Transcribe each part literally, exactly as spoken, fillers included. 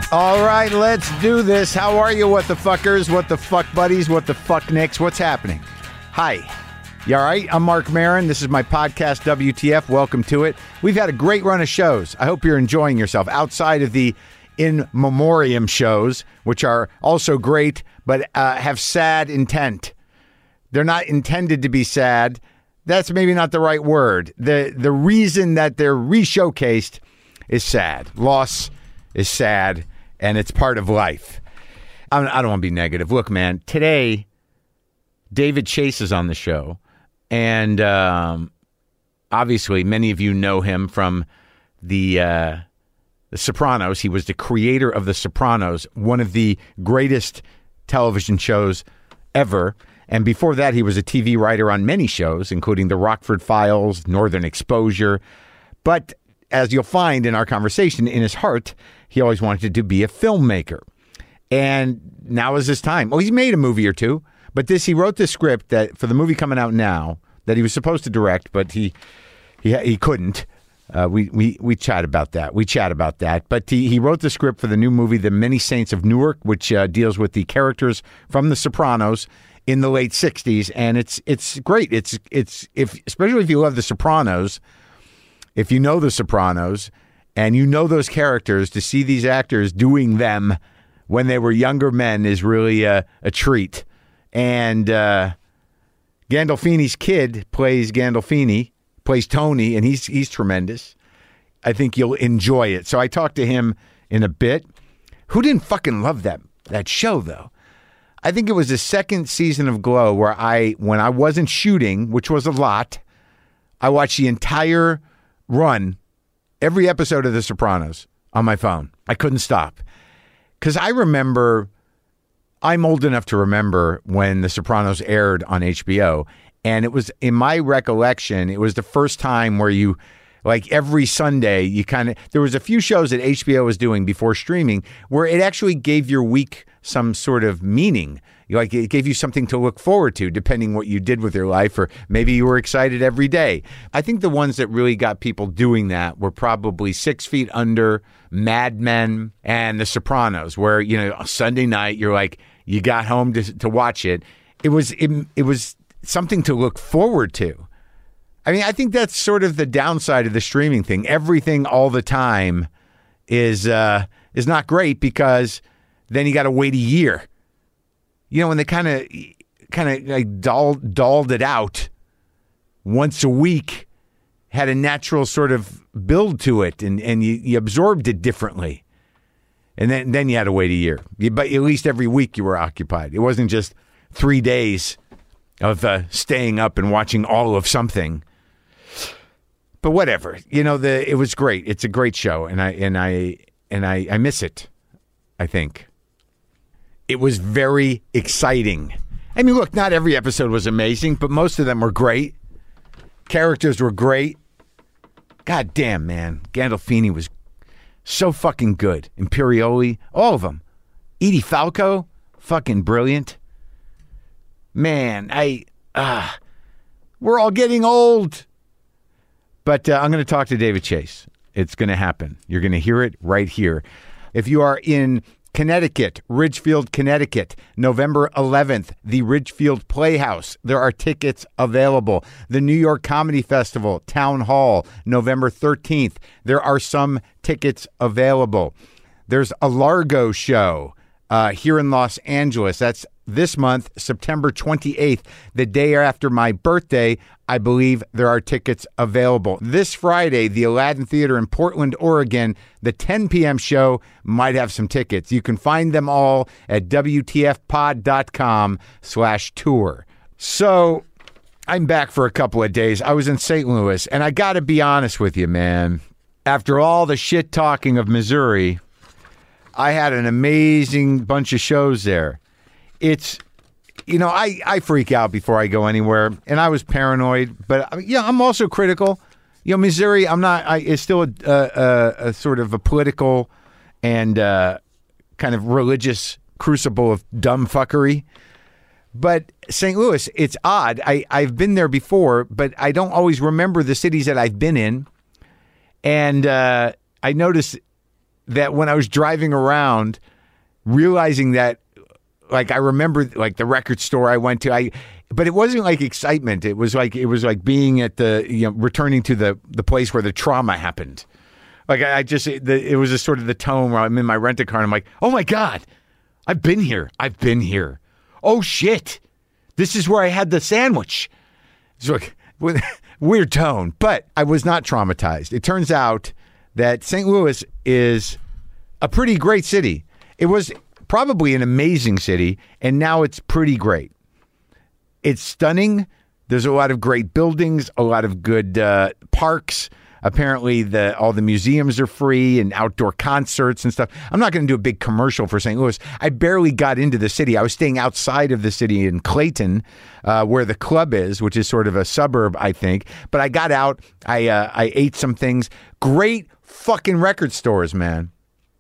All right, let's do this. How are you, what the fuckers, what the fuck buddies, what the fuck nicks? What's happening? Hi. You all right? I'm Mark Maron. This is my podcast, W T F. Welcome to it. We've had a great run of shows. I hope you're enjoying yourself outside of the in memoriam shows, which are also great, but uh, have sad intent. They're not intended to be sad. That's maybe not the right word. The, the reason that they're re-showcased is sad. Loss is sad. And it's part of life. I don't, I don't want to be negative. Look, man, today, David Chase is on the show. And um, obviously, many of you know him from the, uh, the Sopranos. He was the creator of The Sopranos, one of the greatest television shows ever. And before that, he was a T V writer on many shows, including The Rockford Files, Northern Exposure. But as you'll find in our conversation, in his heart, he always wanted to be a filmmaker. And now is his time. Well, he's made a movie or two, but this, he wrote this script that for the movie coming out now that he was supposed to direct, but he he he couldn't. Uh, we we we chat about that. We chat about that. But he, he wrote the script for the new movie, The Many Saints of Newark, which uh, deals with the characters from The Sopranos in the late sixties, and it's it's great. It's it's if especially if you love The Sopranos. If you know The Sopranos and you know those characters, to see these actors doing them when they were younger men is really a, a treat. And uh, Gandolfini's kid plays Gandolfini, plays Tony, and he's he's tremendous. I think you'll enjoy it. So I talked to him in a bit. Who didn't fucking love that that show, though? I think it was the second season of Glow where I, when I wasn't shooting, which was a lot, I watched the entire run, every episode of The Sopranos on my phone. I couldn't stop. Because I remember, I'm old enough to remember when The Sopranos aired on H B O. And it was, in my recollection, it was the first time where you, like every Sunday, you kind of, there was a few shows that H B O was doing before streaming where it actually gave your week some sort of meaning. Like it gave you something to look forward to, depending what you did with your life, or maybe you were excited every day. I think the ones that really got people doing that were probably Six Feet Under, Mad Men, and The Sopranos, where, you know, Sunday night, you're like, you got home to, to watch it. It was, it, it was something to look forward to. I mean, I think that's sort of the downside of the streaming thing. Everything all the time is, uh, is not great because then you got to wait a year. You know, when they kind of kind of like doll, dolled it out once a week, had a natural sort of build to it, and, and you, you absorbed it differently. And then, then you had to wait a year. You, but at least every week you were occupied. It wasn't just three days of uh, staying up and watching all of something. But whatever. You know, the it was great. It's a great show, and I and I and I, I miss it, I think. It was very exciting. I mean, look, not every episode was amazing, but most of them were great. Characters were great. God damn, man. Gandolfini was so fucking good. Imperioli, all of them. Edie Falco, fucking brilliant. Man, I, uh, we're all getting old. But uh, I'm going to talk to David Chase. It's going to happen. You're going to hear it right here. If you are in Connecticut, Ridgefield, Connecticut, November eleventh, the Ridgefield Playhouse. There are tickets available. The New York Comedy Festival, Town Hall, November thirteenth. There are some tickets available. There's a Largo show uh, here in Los Angeles. That's this month, September twenty-eighth, the day after my birthday. I believe there are tickets available. This Friday, the Aladdin Theater in Portland, Oregon, the ten p.m. show might have some tickets. You can find them all at W T F pod dot com slash tour. So I'm back for a couple of days. I was in Saint Louis, and I got to be honest with you, man. After all the shit talking of Missouri, I had an amazing bunch of shows there. It's, you know, I, I freak out before I go anywhere, and I was paranoid, but yeah, I'm also critical. You know, Missouri, I'm not, I, it's still a, a, a sort of a political and uh, kind of religious crucible of dumb fuckery. But Saint Louis, it's odd. I, I've been there before, but I don't always remember the cities that I've been in. And uh, I noticed that when I was driving around, realizing that, like, I remember, like, the record store I went to, I, but it wasn't like excitement. It was like, it was like being at the, you know, returning to the, the place where the trauma happened. Like, I, I just, it, the, it was a sort of the tone where I'm in my rent-a-car and I'm like, oh my God, I've been here. I've been here. Oh shit. This is where I had the sandwich. It's like, weird tone, but I was not traumatized. It turns out that Saint Louis is a pretty great city. It was probably an amazing city, and now it's pretty great. It's stunning. There's a lot of great buildings, a lot of good uh, parks. Apparently, the all the museums are free and outdoor concerts and stuff. I'm not going to do a big commercial for Saint Louis. I barely got into the city. I was staying outside of the city in Clayton, uh, where the club is, which is sort of a suburb, I think. But I got out. I uh, I ate some things. Great fucking record stores, man.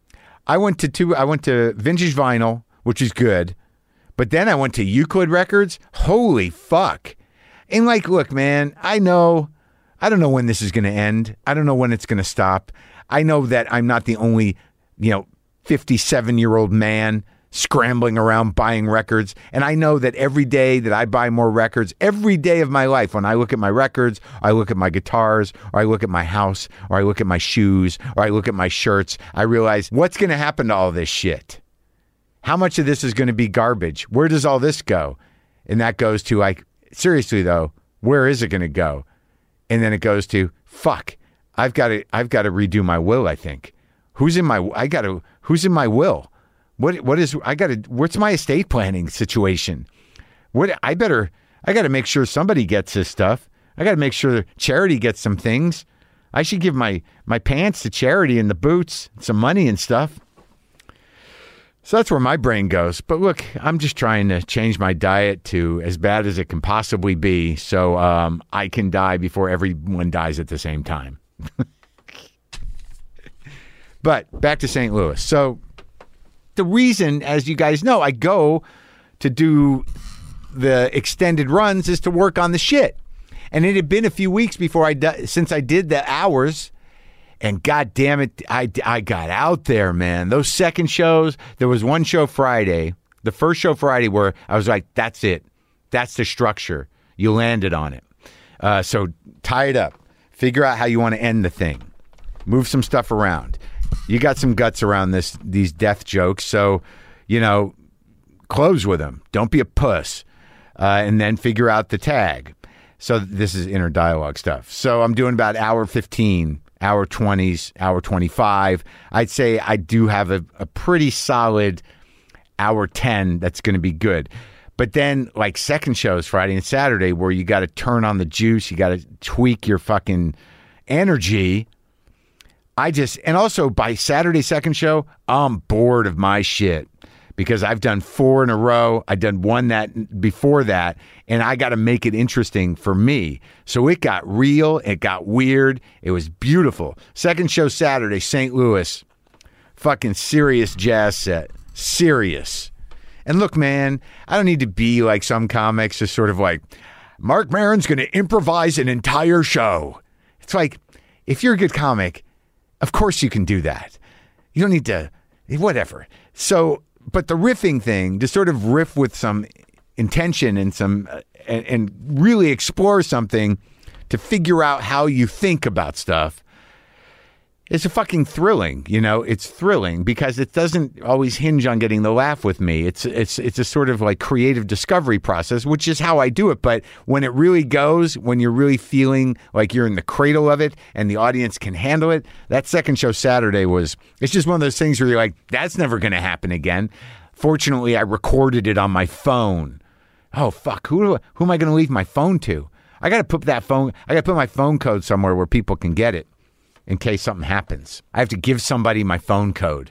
I went to two. I went to Vintage Vinyl, which is good. But then I went to Euclid Records. Holy fuck! And like, look, man, I know. I don't know when this is going to end. I don't know when it's going to stop. I know that I'm not the only, you know, fifty-seven-year-old man scrambling around buying records. And I know that every day that I buy more records, every day of my life, when I look at my records, I look at my guitars, or I look at my house, or I look at my shoes, or I look at my shirts, I realize what's going to happen to all this shit? How much of this is going to be garbage? Where does all this go? And that goes to, like, seriously, though, where is it going to go? And then it goes to, fuck, I've got to, I've got to redo my will, I think. Who's in my, I got to, who's in my will? What, what is, I got to, what's my estate planning situation? What, I better, I got to make sure somebody gets this stuff. I got to make sure charity gets some things. I should give my, my pants to charity and the boots, some money and stuff. So that's where my brain goes. But look, I'm just trying to change my diet to as bad as it can possibly be so um, I can die before everyone dies at the same time. But back to Saint Louis. So the reason, as you guys know, I go to do the extended runs is to work on the shit. And it had been a few weeks before I di- since I did the hours. And God damn it, I, I got out there, man. Those second shows, there was one show Friday, the first show Friday where I was like, that's it. That's the structure. You landed on it. Uh, so tie it up. Figure out how you want to end the thing. Move some stuff around. You got some guts around this these death jokes, so, you know, close with them. Don't be a puss. Uh, and then figure out the tag. So this is inner dialogue stuff. So I'm doing about hour fifteen. Hour twenties, hour twenty-five. I'd say I do have a, a pretty solid hour ten that's going to be good. But then, like, second shows, Friday and Saturday, where you got to turn on the juice, you got to tweak your fucking energy. I just, and also by Saturday second show, I'm bored of my shit. Because I've done four in a row. I've done one that before that, and I got to make it interesting for me. So it got real. It got weird. It was beautiful. Second show Saturday, Saint Louis. Fucking serious jazz set. Serious. And look, man, I don't need to be like some comics, just sort of like, Mark Maron's going to improvise an entire show. It's like, if you're a good comic, of course you can do that. You don't need to, whatever. So, but the riffing thing, to sort of riff with some intention and some, uh, and, and really explore something to figure out how you think about stuff, it's a fucking thrilling, you know, it's thrilling because it doesn't always hinge on getting the laugh with me. It's, it's, it's a sort of like creative discovery process, which is how I do it. But when it really goes, when you're really feeling like you're in the cradle of it and the audience can handle it, that second show Saturday was, it's just one of those things where you're like, that's never going to happen again. Fortunately, I recorded it on my phone. Oh, fuck. Who, do I, who am I going to leave my phone to? I got to put that phone, I got to put my phone code somewhere where people can get it. In case something happens. I have to give somebody my phone code.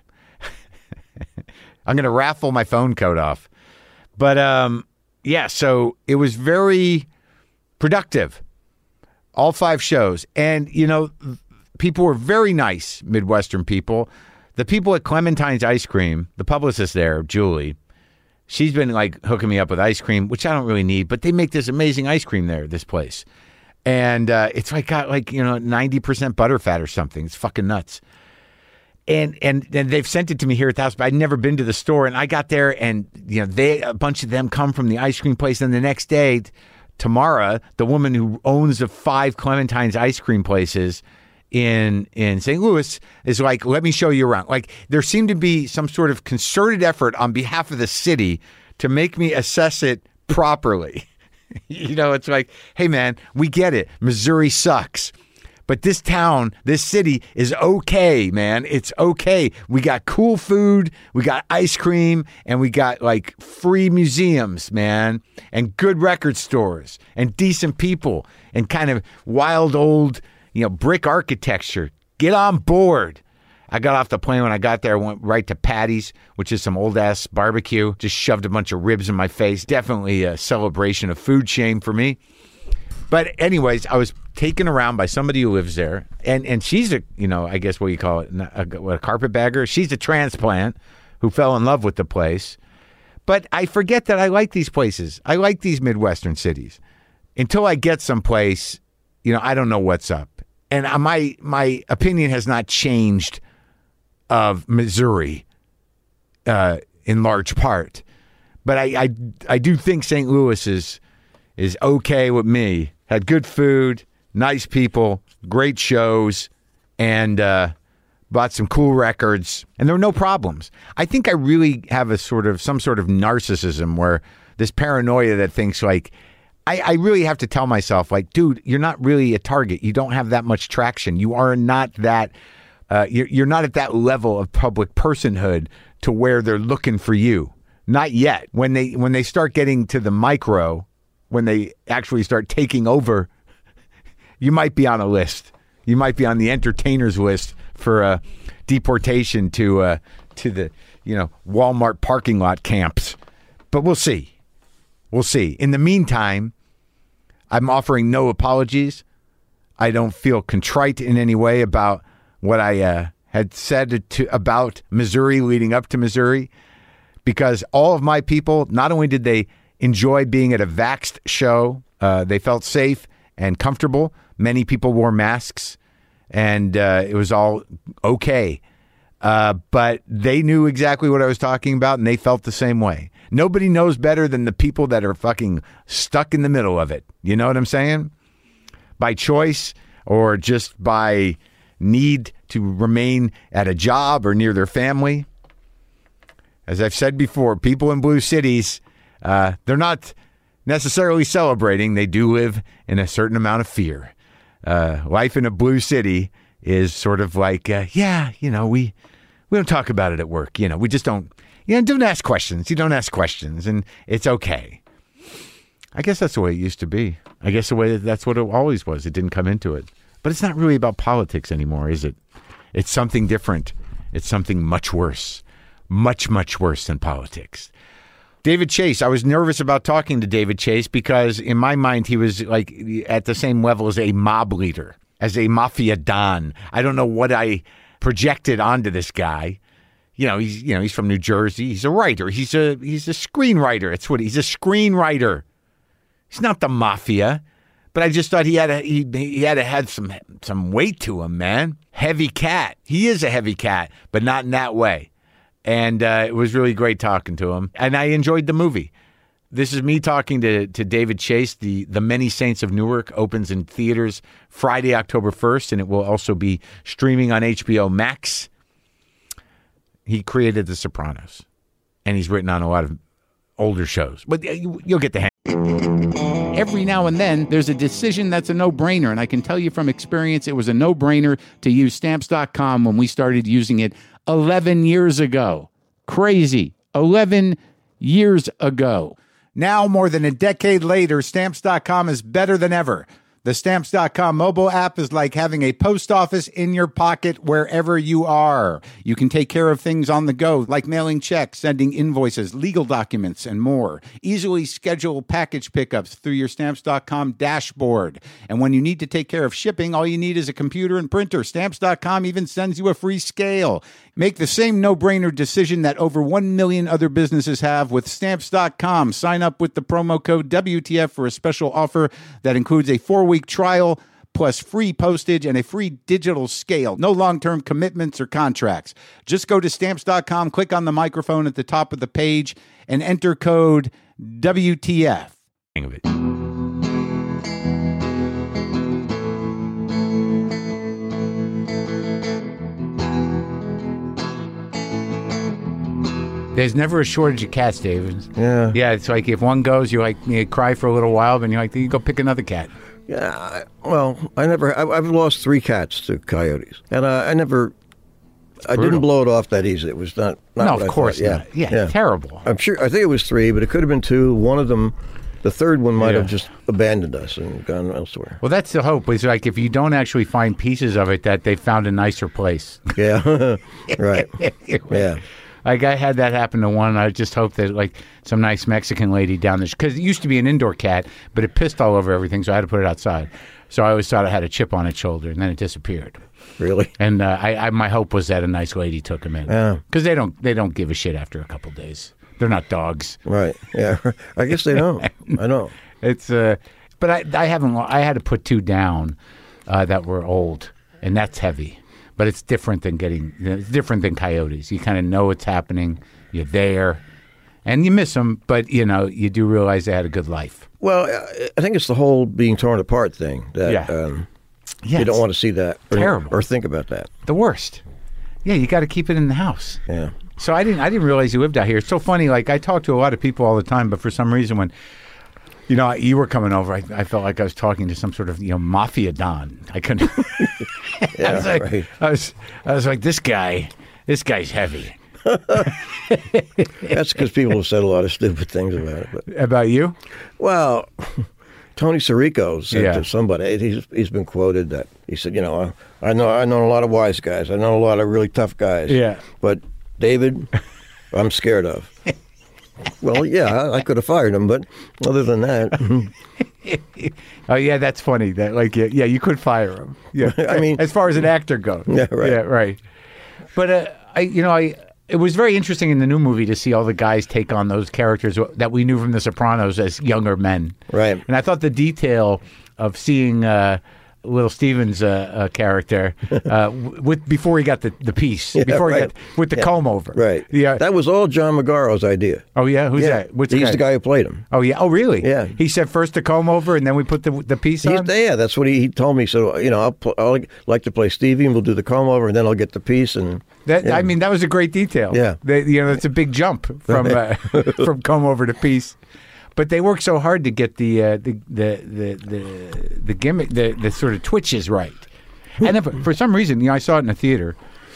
I'm going to raffle my phone code off. But, um, yeah, so it was very productive. All five shows. And, you know, people were very nice, Midwestern people. The people at Clementine's Ice Cream, the publicist there, Julie, she's been, like, hooking me up with ice cream, which I don't really need. But they make this amazing ice cream there, this place. And uh, it's like got like, you know, ninety percent butterfat or something. It's fucking nuts. And, and and they've sent it to me here at the house, but I'd never been to the store. And I got there, and you know, they a bunch of them come from the ice cream place. And the next day, Tamara, the woman who owns the five Clementine's ice cream places in in Saint Louis, is like, let me show you around. Like, there seemed to be some sort of concerted effort on behalf of the city to make me assess it properly. You know, it's like, hey man, we get it. Missouri sucks. But this town, this city is okay, man. It's okay. We got cool food, we got ice cream, and we got like free museums, man, and good record stores, and decent people, and kind of wild old, you know, brick architecture. Get on board. I got off the plane when I got there, went right to Patty's, which is some old-ass barbecue. Just shoved a bunch of ribs in my face. Definitely a celebration of food shame for me. But anyways, I was taken around by somebody who lives there, and, and she's a, you know, I guess what you call it, a, a, a carpetbagger. She's a transplant who fell in love with the place. But I forget that I like these places. I like these Midwestern cities. Until I get someplace, you know, I don't know what's up. And my my opinion has not changed of Missouri uh, in large part. But I, I, I do think Saint Louis is is okay with me. Had good food, nice people, great shows, and uh, bought some cool records, and there were no problems. I think I really have a sort of some sort of narcissism where this paranoia that thinks like, I, I really have to tell myself like, dude, you're not really a target. You don't have that much traction. You are not that, uh, you're, you're not at that level of public personhood to where they're looking for you. Not yet. When they when they start getting to the micro, when they actually start taking over, you might be on a list. You might be on the entertainers list for uh, deportation to uh, to the you know Walmart parking lot camps. But we'll see. We'll see. In the meantime, I'm offering no apologies. I don't feel contrite in any way about what I uh, had said to about Missouri leading up to Missouri, because all of my people, not only did they enjoy being at a Vaxxed show, uh, they felt safe and comfortable. Many people wore masks, and uh, it was all okay. Uh, but they knew exactly what I was talking about, and they felt the same way. Nobody knows better than the people that are fucking stuck in the middle of it. You know what I'm saying? By choice or just by need to remain at a job or near their family. As I've said before, people in blue cities, uh, they're not necessarily celebrating. They do live in a certain amount of fear. Uh, life in a blue city is sort of like, uh, yeah, you know, we we don't talk about it at work. You know, we just don't, you know, don't ask questions. You don't ask questions, and it's okay. I guess that's the way it used to be. I guess the way that that's what it always was. It didn't come into it. But it's not really about politics anymore, is it? It's something different. It's something much worse. Much, much worse than politics. David Chase. I was nervous about talking to David Chase because in my mind, he was like at the same level as a mob leader, as a mafia don. I don't know what I projected onto this guy. You know, he's you know he's from New Jersey. He's a writer. He's a he's a screenwriter. It's what he's a screenwriter. He's not the mafia, but I just thought he had a, he he had to have some some weight to him, man. Heavy cat. He is a heavy cat, but not in that way. And uh, it was really great talking to him. And I enjoyed the movie. This is me talking to, to David Chase. The, the Many Saints of Newark opens in theaters Friday, October first, and it will also be streaming on H B O Max. He created The Sopranos, and he's written on a lot of older shows. But you, you'll get the hang. Every now and then, there's a decision that's a no-brainer, and I can tell you from experience, it was a no-brainer to use Stamps dot com when we started using it eleven years ago. Crazy. eleven years ago. Now, more than a decade later, Stamps dot com is better than ever. The Stamps dot com mobile app is like having a post office in your pocket wherever you are. You can take care of things on the go, like mailing checks, sending invoices, legal documents, and more. Easily schedule package pickups through your Stamps dot com dashboard. And when you need to take care of shipping, all you need is a computer and printer. Stamps dot com even sends you a free scale. Make the same no-brainer decision that over one million other businesses have with Stamps dot com. Sign up with the promo code W T F for a special offer that includes a four-week trial plus free postage and a free digital scale. No long-term commitments or contracts. Just go to stamps dot com, click on the microphone at the top of the page, and enter code W T F. Of it. There's never a shortage of cats, David. Yeah. Yeah, it's like if one goes, you like you cry for a little while, then you're like, you go pick another cat. Yeah. I- Well, I never. I, I've lost three cats to coyotes, and uh, I never. I brutal. didn't blow it off that easy. It was not. not No, what of I course thought. not. Yeah, terrible. I'm sure. I think it was three, but it could have been two. One of them, the third one, might Yeah. have just abandoned us and gone elsewhere. Well, that's the hope. It's like if you don't actually find pieces of it, that they found a nicer place. Yeah. Right. Yeah. Like I had that happen to one. I just hope that like some nice Mexican lady down there, because it used to be an indoor cat, but it pissed all over everything, so I had to put it outside. So I always thought it had a chip on its shoulder, and then it disappeared. Really. And uh, I, I, my hope was that a nice lady took him in, Yeah. because they don't they don't give a shit after a couple days. They're not dogs. Right. Yeah. I guess they don't. I know. It's uh, but I I haven't. I had to put two down uh, that were old, and that's heavy. But it's different than getting. It's different than coyotes. You kind of know what's happening. You're there, and you miss them, but you know you do realize they had a good life. Well, I- I think it's the whole being torn apart thing that Yeah. um, Yeah, you don't it's want to see that or, terrible. or think about that. the worst. Yeah, you got to keep it in the house. Yeah. So I didn't. I didn't realize you lived out here. It's so funny. Like I talk to a lot of people all the time, but for some reason when. You know, you were coming over. I, I felt like I was talking to some sort of, you know, mafia don. I couldn't. Yeah, I was like, right. I was, I was like, this guy, this guy's heavy. That's because people have said a lot of stupid things about it. But About you? well, Tony Sirico said Yeah. to somebody, he's he's been quoted that he said, you know, I, I know I know a lot of wise guys, I know a lot of really tough guys. Yeah. But David, I'm scared of. Well, yeah, I, I could have fired him, but other than that, Oh yeah, that's funny. That like yeah, yeah you could fire him. Yeah, I mean- as far as an actor goes. Yeah, right. Yeah, right. But uh, I, you know, I it was very interesting in the new movie to see all the guys take on those characters that we knew from The Sopranos as younger men. Right. And I thought the detail of seeing uh, Little Steven's uh, uh, character uh, w- with before he got the, the piece, Yeah, before he right. got with the Yeah. comb over. right. Yeah. That was all John Magaro's idea. Oh yeah. Who's yeah. that? What's He's the guy who played him. Oh yeah. Oh really? Yeah. He said first the comb over, and then we put the the piece He's, on. yeah, that's what he, he told me. So, you know, I'll, pl- I'll like to play Stevie, and we'll do the comb over, and then I'll get the piece. And That, yeah. I mean, that was a great detail. Yeah. They, you know, it's a big jump from uh, from comb over to piece. But they work so hard to get the uh, the, the the the the gimmick, the the sort of twitches right. And then for, for some reason, you know, I saw it in a theater.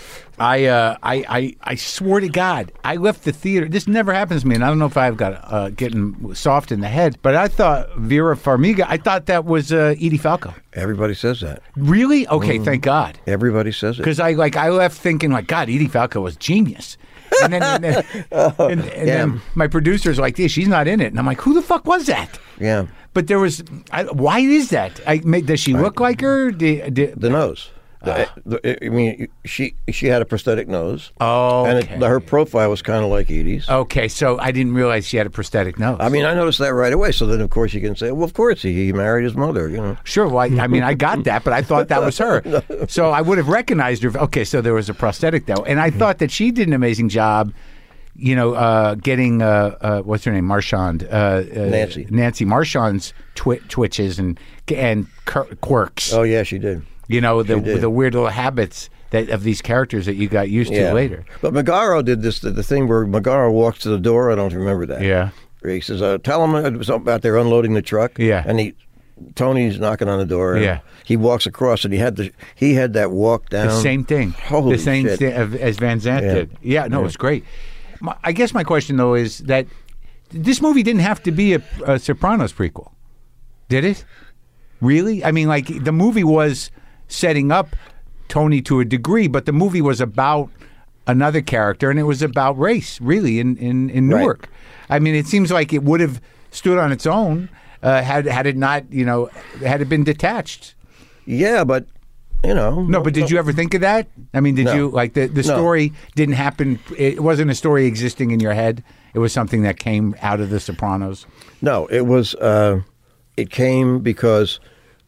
I, uh, I I I swore to God, I left the theater. This never happens to me, and I don't know if I've got uh, getting soft in the head. But I thought Vera Farmiga. I thought that was uh, Edie Falco. everybody says that. Really? Okay, thank God. Everybody says it. Because I like I left thinking like God, Edie Falco was genius, and then and, then, and, and yeah. then my producer's like, yeah, she's not in it, and I'm like, who the fuck was that? Yeah. But there was, I, why is that? I ma- does she look like her? Did, did, The nose. The- Ah. the- I mean, she she had a prosthetic nose. Oh, And okay. it, her profile was kind of like Edie's. Okay, so I didn't realize she had a prosthetic nose. I mean, I noticed that right away. So then, of course, you can say, well, of course, he, he married his mother, you know. Sure. Well, I, I mean, I got that, but I thought that was her. So I would have recognized her. Okay, so there was a prosthetic, though. And I thought that she did an amazing job, you know, uh, getting, uh, uh, what's her name, Marchand? Uh, uh, Nancy. Nancy Marchand's twi- twitches and and quir- quirks. Oh, yeah, she did. You know, the did. the weird little habits that of these characters that you got used to later. But Magaro did this, the, the thing where Magaro walks to the door. I don't remember that. Yeah. He says, uh, tell him it was about there unloading the truck. Yeah. And he, Tony's knocking on the door. And Yeah. He walks across, and he had the he had that walk down. The same thing. Holy the same shit. thing of- as Van Zandt Yeah. did. Yeah, no, it was great. My, I guess my question, though, is that this movie didn't have to be a, a Sopranos prequel. Did it? Really? I mean, like, the movie was setting up Tony to a degree, but the movie was about another character, and it was about race, really, in, in, in Right. Newark. I mean, it seems like it would have stood on its own uh, had had it not, you know, had it been detached. Yeah, but, you know. No, but did you ever think of that? I mean, did No. you, like, the, the No. story didn't happen, it wasn't a story existing in your head? It was something that came out of The Sopranos? No, it was, uh, it came because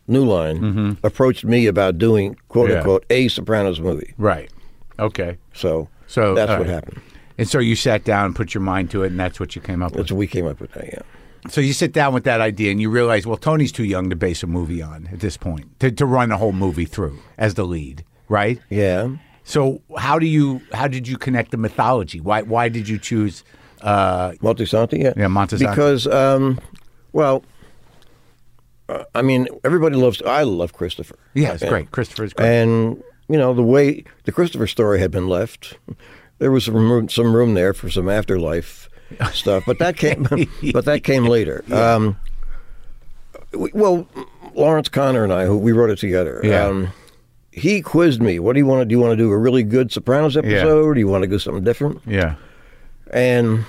New Line, mm-hmm. approached me about doing, quote Yeah. unquote, a Sopranos movie. Right. Okay. So, So that's all what right. happened. And so you sat down and put your mind to it, and that's what you came up with. That's what we came up with that, yeah. So you sit down with that idea, and you realize, well, Tony's too young to base a movie on at this point, to, to run a whole movie through as the lead, right? Yeah. So how do you how did you connect the mythology? Why why did you choose? Uh, Montesanti, yeah. Yeah, Montesanti. Because, um, well, uh, I mean, everybody loves, I love Christopher. yeah, it's And- great. Christopher's great. And, you know, the way the Christopher story had been left, there was some room, some room there for some afterlife stuff, but that came, but that came later. Yeah. Um, we, well, Lawrence Connor and I, who we wrote it together. Yeah. Um, he quizzed me. What do you want to do? You want to do a really good Sopranos episode, Yeah. or do you want to do something different? yeah. And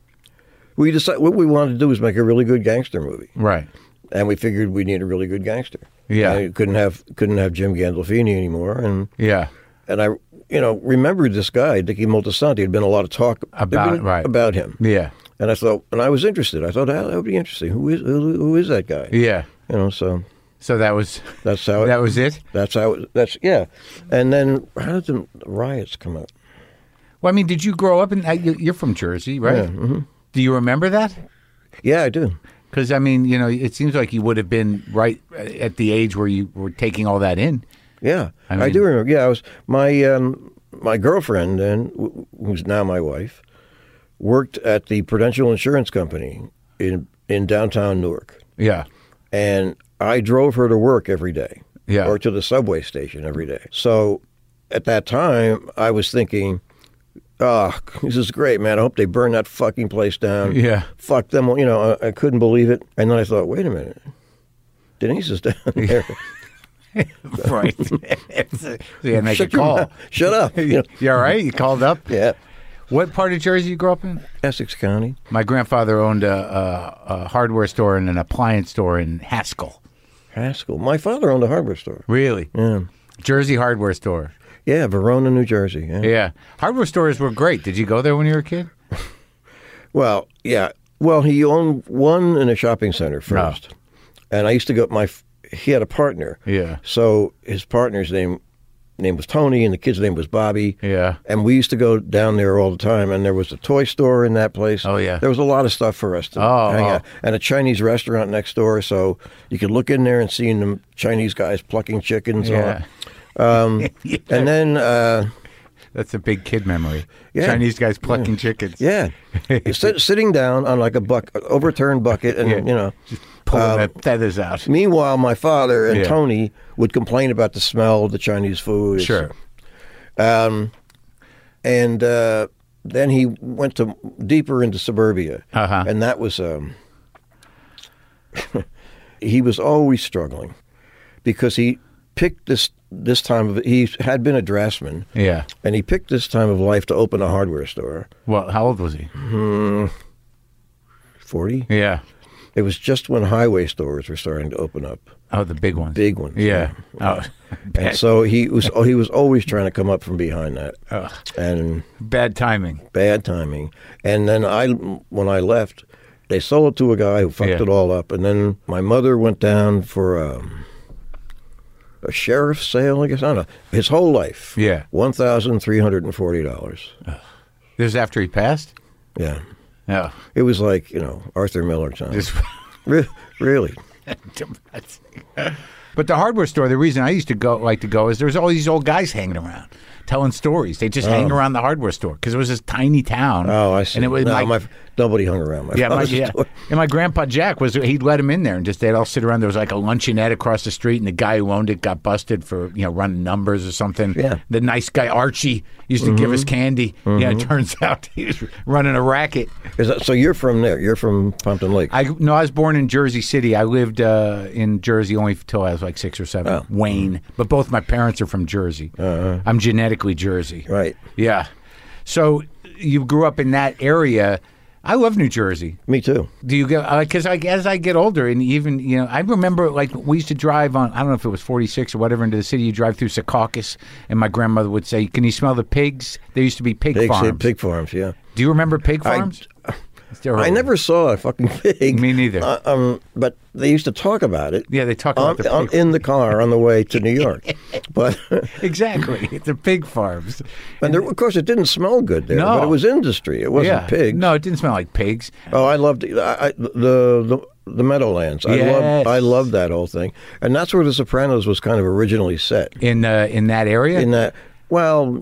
we decided what we wanted to do was make a really good gangster movie, Right. and we figured we need a really good gangster. Yeah. And couldn't have couldn't have Jim Gandolfini anymore, and Yeah. and I, you know, remembered this guy, Dickie Moltisanti. There'd been a lot of talk About- there'd been right. about him, Yeah. and I thought, and I was interested. I thought, oh, that would be interesting. Who is who, who is that guy? Yeah. You know, so So that was that's how it, that was it. that's how it, that's yeah. And then how did the riots come up? Well, I mean, did you grow up in? uh, you- You're from Jersey, right? Yeah, mm-hmm. Do you remember that? Yeah, I do. Because I mean, you know, it seems like you would have been right at the age where you were taking all that in. Yeah, I I, mean- do remember. Yeah, I was my um, my girlfriend, and who's now my wife, worked at the Prudential Insurance Company in in downtown Newark, Yeah. and I drove her to work every day, Yeah. or to the subway station every day. So at that time, I was thinking, "Oh, this is great, man! I hope they burn that fucking place down. Yeah. Fuck them!" You know, I, I couldn't believe it, and then I thought, "Wait a minute, Denise is down there." Right. So you had to make Shut a your call. mouth. Shut up. You know? You all right? You called up? Yeah, What part of Jersey you grew up in? Essex County. My grandfather owned a, a, a hardware store and an appliance store in Haskell. Haskell. My father owned a hardware store. Really? Yeah. Jersey hardware store. Yeah, Verona, New Jersey. Yeah. Yeah. Hardware stores were great. Did you go there when you were a kid? Well, yeah. Well, he owned one in a shopping center first. And I used to go, my, he had a partner. Yeah. So his partner's name name was Tony, and the kid's name was Bobby. Yeah. And we used to go down there all the time, and there was a toy store in that place. Oh, yeah. There was a lot of stuff for us to Oh, hang oh. out. And a Chinese restaurant next door, so you could look in there and see them Chinese guys plucking chickens. Yeah. Um, Yeah. And then, uh, That's a big kid memory. Yeah. Chinese guys plucking chickens. yeah, sit, sitting down on like a buck, overturned bucket, and, Yeah. you know. Pulling Um, the feathers out. Meanwhile, my father and Yeah. Tony would complain about the smell of the Chinese food. Sure. Um, and uh, then he went to deeper into suburbia, Uh-huh. and that was um, he was always struggling because he picked this this time of he had been a draftsman, Yeah. and he picked this time of life to open a hardware store. Well, how old was he? Forty. Yeah. It was just when highway stores were starting to open up, Oh, the big ones. big ones. Yeah. Oh, And bad, so he was he was always trying to come up from behind that, Ugh. and bad timing. bad timing. And then I, when I left, they sold it to a guy who fucked Yeah. it all up. And then my mother went down for um, a sheriff's sale, I guess. I don't know. His whole life. Yeah. one thousand three hundred forty dollars. This is after he passed? Yeah. No. It was like, you know, Arthur Miller time. Just Re- really. But the hardware store, the reason I used to go like to go is there was all these old guys hanging around telling stories. They just hang around the hardware store because it was this tiny town. Oh, I see. And it was no, like, my, nobody hung around my yeah, my, father's yeah. store. And my grandpa Jack was he'd let him in there and just they'd all sit around. There was like a luncheonette across the street, and the guy who owned it got busted for you know running numbers or something. Yeah. The nice guy Archie used to give us candy. Yeah, it turns out he was running a racket. Is that, so you're from there. You're from Pompton Lake. I no, I was born in Jersey City. I lived uh, in Jersey only until I was like six or seven. Oh. Wayne, but both my parents are from Jersey. Uh-huh. I'm genetically Jersey. Right. Yeah. So you grew up in that area. I love New Jersey. Me too. Do you get because I as I get older and even you know I remember like we used to drive on I don't know if it was forty-six or whatever into the city. You drive through Secaucus and my grandmother would say, "Can you smell the pigs?" There used to be pig Pig, farms. pig farms, yeah. Do you remember pig I- farms? Still I never saw a fucking pig. Me neither. Uh, um, but they used to talk about it. Yeah, they talk on, about the on, pig. in the car on the way to New York. But Exactly. The pig farms. and there, of course, it didn't smell good there. No. But it was industry. It wasn't Yeah. pigs. No, it didn't smell like pigs. Oh, I loved it. I, I, the the the Meadowlands. I Yes. loved I loved that whole thing, and that's where The Sopranos was kind of originally set. In uh, in that area? In that, well,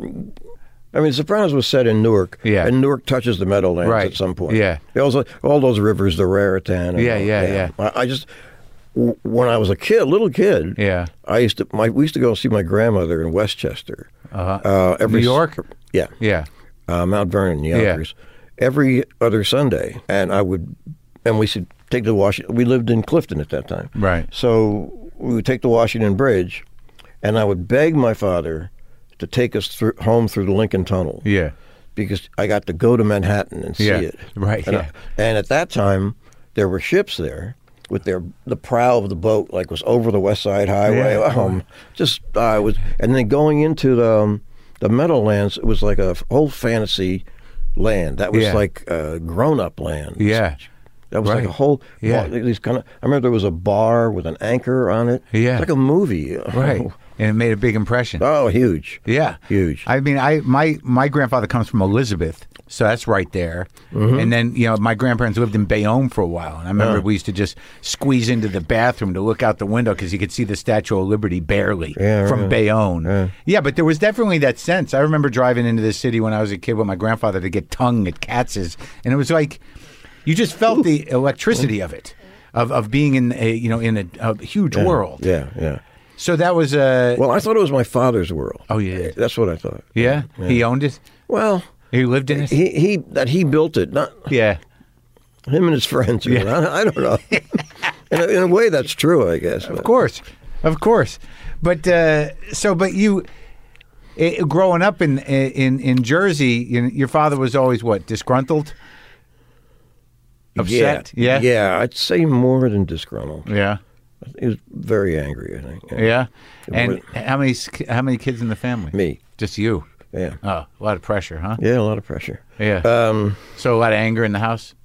I mean, Sopranos was set in Newark, Yeah. and Newark touches the Meadowlands Right. at some point. Yeah. There was like, all those rivers, the Raritan. And Yeah, all- yeah, yeah. I, I just w- when I was a kid, little kid, Yeah. I used to my we used to go see my grandmother in Westchester. Uh-huh. Uh, every New York? s- Yeah. Yeah. uh, Mount Vernon, Yonkers, every other Sunday, and I would, and we should take the Washington. We lived in Clifton at that time, Right. So we would take the Washington Bridge, and I would beg my father to take us through home through the Lincoln Tunnel, Yeah. because I got to go to Manhattan and see Yeah. it. Right, And, yeah. I- and at that time, there were ships there. With their the prow of the boat like was over the West Side Highway, Yeah. um, just uh, was, and then going into the um, the Meadowlands, it was like a whole fantasy land. That was Yeah. like uh, grown up land. Yeah. that was like Right. a whole. Yeah. these kind of. I remember there was a bar with an anchor on it. Yeah. It's like a movie. Right. And it made a big impression. Oh, huge. Yeah, Huge. I mean, I my my grandfather comes from Elizabeth, so that's right there. Mm-hmm. And then you know, my grandparents lived in Bayonne for a while, and I remember we used to just squeeze into the bathroom to look out the window because you could see the Statue of Liberty barely Yeah, from right. Bayonne. Yeah. Yeah, but there was definitely that sense. I remember driving into the city when I was a kid with my grandfather to get tongue at Katz's, and it was like you just felt the electricity of it, of of being in a you know in a, a huge world. Yeah, yeah. So that was a Well, I thought it was my father's world. Oh, you did? That's what I thought. yeah? He owned it. Well, He lived in it. he he that he built it, not Yeah. him and his friends. Yeah. I, I don't know. in, a, in a way, that's true, I guess. Of course, of course. But uh, so, but you, eh, growing up in in in Jersey, you, your father was always what, disgruntled, upset. Yeah, Yeah, yeah. I'd say more than disgruntled. yeah, He was very angry, I think. yeah. And More- how many how many kids in the family? Me. Just you. Yeah. Oh, a lot of pressure, huh? Yeah, a lot of pressure. Yeah. Um, So a lot of anger in the house.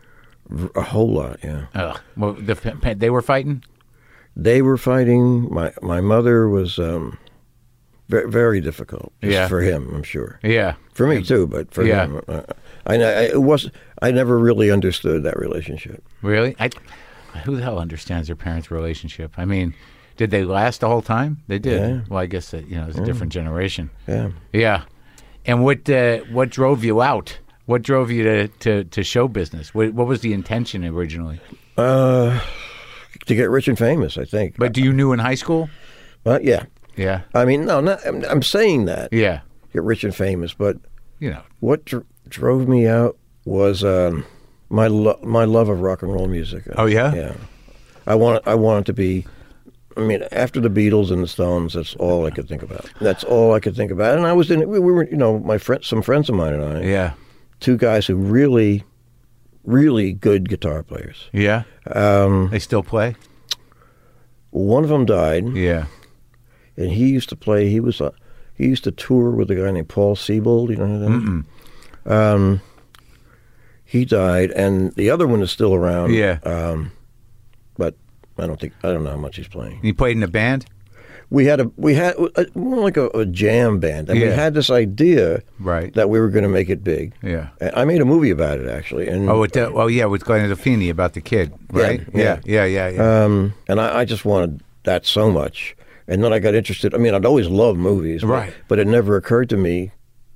a whole lot, yeah. Oh, well, the pa- they were fighting. They were fighting. My my mother was um, very, very difficult. Just Yeah. for him, I'm sure. Yeah. For me too, but for Yeah. him, uh, I, I it was. I never really understood that relationship. Really? I, who the hell understands their parents' relationship? I mean, did they last the whole time? They did. Yeah. Well, I guess that, you know, it's a different generation. Yeah. Yeah. And what uh, what drove you out? What drove you to, to, to show business? What, what was the intention originally? Uh, to get rich and famous, I think. But do you knew in high school? Uh, yeah. Yeah. I mean, no, not, I'm, I'm saying that. Yeah. Get rich and famous, but You know. what dr- drove me out was um, my lo- my love of rock and roll music. Oh, yeah? Yeah. I want I wanted to be. I mean, after the Beatles and the Stones, that's all I could think about. That's all I could think about. And I was in. We, we were, you know, my friend, some friends of mine and I, Yeah. two guys who really, really good guitar players. Yeah. Um, They still play? one of them died, Yeah. and he used to play. He was a, he used to tour with a guy named Paul Siebold. You know who that is? Mm-mm. Um, he died, and the other one is still around. Yeah. Um, but I don't think I don't know how much he's playing. You played in a band? We had a we had a, more like a, a jam band, and we Yeah. had this idea Right. that we were going to make it big. Yeah. And I made a movie about it actually, and Oh, it, uh, oh yeah, with Glenn Delfini about the kid, right? yeah. Yeah, yeah, yeah. yeah. um, and I, I just wanted that so much. And then I got interested. I mean, I'd always loved movies, but, Right. but it never occurred to me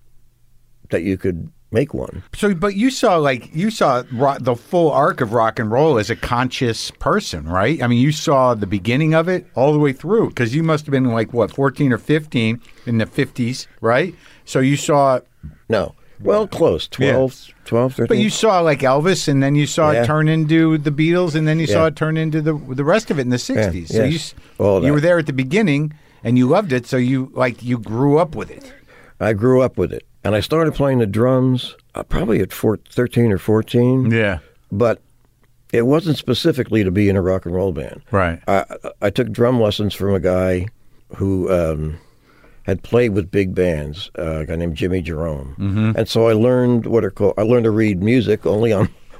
that you could make one. So, but you saw like you saw ro- the full arc of rock and roll as a conscious person, right? I mean, you saw the beginning of it all the way through because you must have been like what fourteen or fifteen in the fifties, right? So you saw, No, well, close, twelve, twelve, thirteen. but you saw like Elvis, and then you saw Yeah. it turn into the Beatles, and then you saw Yeah. it turn into the the rest of it in the sixties. So yes. you s- All you that. were there at the beginning, and you loved it. So you like you grew up with it. I grew up with it, and I started playing the drums uh, probably at four, thirteen or fourteen. Yeah. But it wasn't specifically to be in a rock and roll band. Right. I, I took drum lessons from a guy who um, had played with big bands, uh, a guy named Jimmy Jerome. Mm-hmm. And so I learned what are called, I learned to read music only on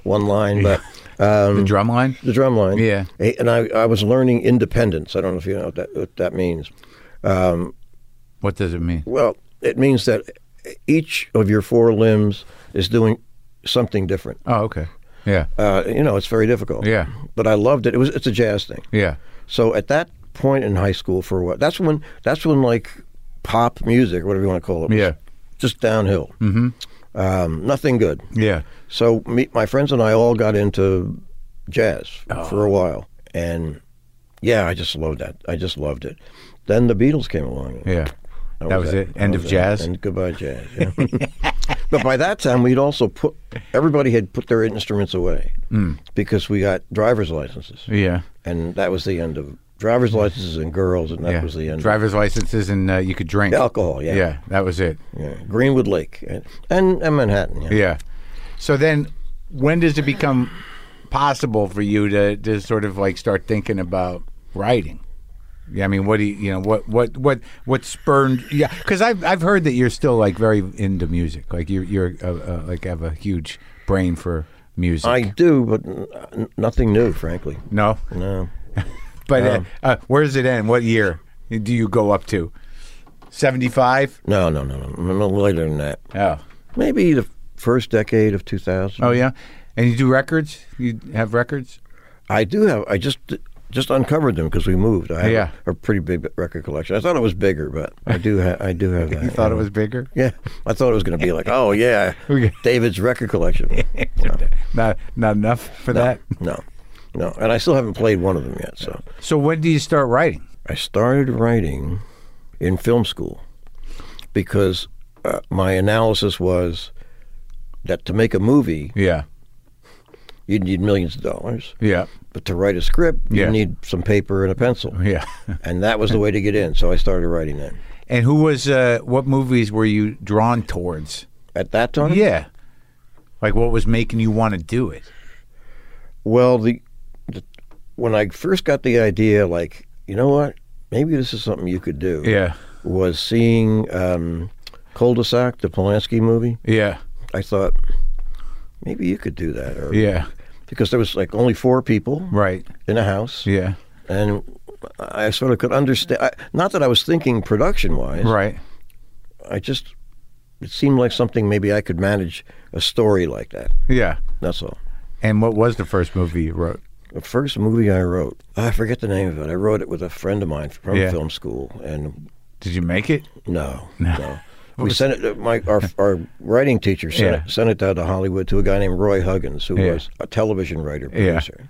one line, but um, The drum line? the drum line. Yeah. And I, I was learning independence. I don't know if you know what that, what that means. Um, What does it mean? well, it means that each of your four limbs is doing something different. Oh, okay. Yeah. Uh, you know, it's very difficult. Yeah. But I loved it. It was it's a jazz thing. Yeah. So at that point in high school, for what? That's when that's when like pop music, or whatever you want to call it, was Yeah. just downhill. Mm-hmm. Um, nothing good. Yeah. So me, my friends and I all got into jazz Oh. for a while, and yeah, I just loved that. I just loved it. Then the Beatles came along. Yeah. That was it? End of was jazz? And goodbye jazz. Yeah. But by that time, we'd also put everybody had put their instruments away Mm. because we got driver's licenses, Yeah. and that was the end of driver's licenses and girls, and that Yeah. was the end. Driver's licenses and uh, you could drink. of alcohol. Yeah. Yeah. That was it. Yeah. Greenwood Lake and, and, and Manhattan. Yeah. Yeah. So then, when does it become possible for you to, to sort of like start thinking about writing? Yeah, I mean, what do you, you know, what, what, what, what spurred? Yeah, because I've, I've heard that you're still like very into music. Like you're, you're uh, uh, like have a huge brain for music. I do, but n- nothing new, frankly. no, No. but uh, Um, uh, where does it end? What year do you go up to? seventy-five? No, no, no, no, no later than that. Oh, Maybe the first decade of two thousand. oh yeah. And you do records? You have records? I do have. I just just uncovered them because we moved. I have Yeah. a, a pretty big record collection. I thought it was bigger, but I do. Ha- I do have that. You thought it yeah. was bigger? Yeah, I thought it was going to be like, oh yeah, Okay. David's record collection. No, Not, not enough for that. no, no, and I still haven't played one of them yet. So So when do you start writing? I started writing in film school because uh, my analysis was that to make a movie, Yeah, you'd need millions of dollars. yeah, But to write a script, you Yeah. need some paper and a pencil. yeah. And that was the way to get in. So I started writing then. And who was? Uh, what movies were you drawn towards? At that time? Yeah, like what was making you want to do it? Well, the, the when I first got the idea, like, you know what? Maybe this is something you could do. Yeah, Was seeing um, Cul-de-sac, the Polanski movie. yeah, I thought, maybe you could do that. Or, yeah. Because there was like only four people Right. in a house. Yeah. And I sort of could understand. I, not that I was thinking production-wise. Right. I just, it seemed like something maybe I could manage a story like that. Yeah. That's all. And what was the first movie you wrote? The first movie I wrote, I forget the name of it. I wrote it with a friend of mine from Yeah. film school, and Did you make it? no, No. no. We sent it. My our our writing teacher sent Yeah. it sent it down to Hollywood to a guy named Roy Huggins, who Yeah. was a television writer Yeah. producer,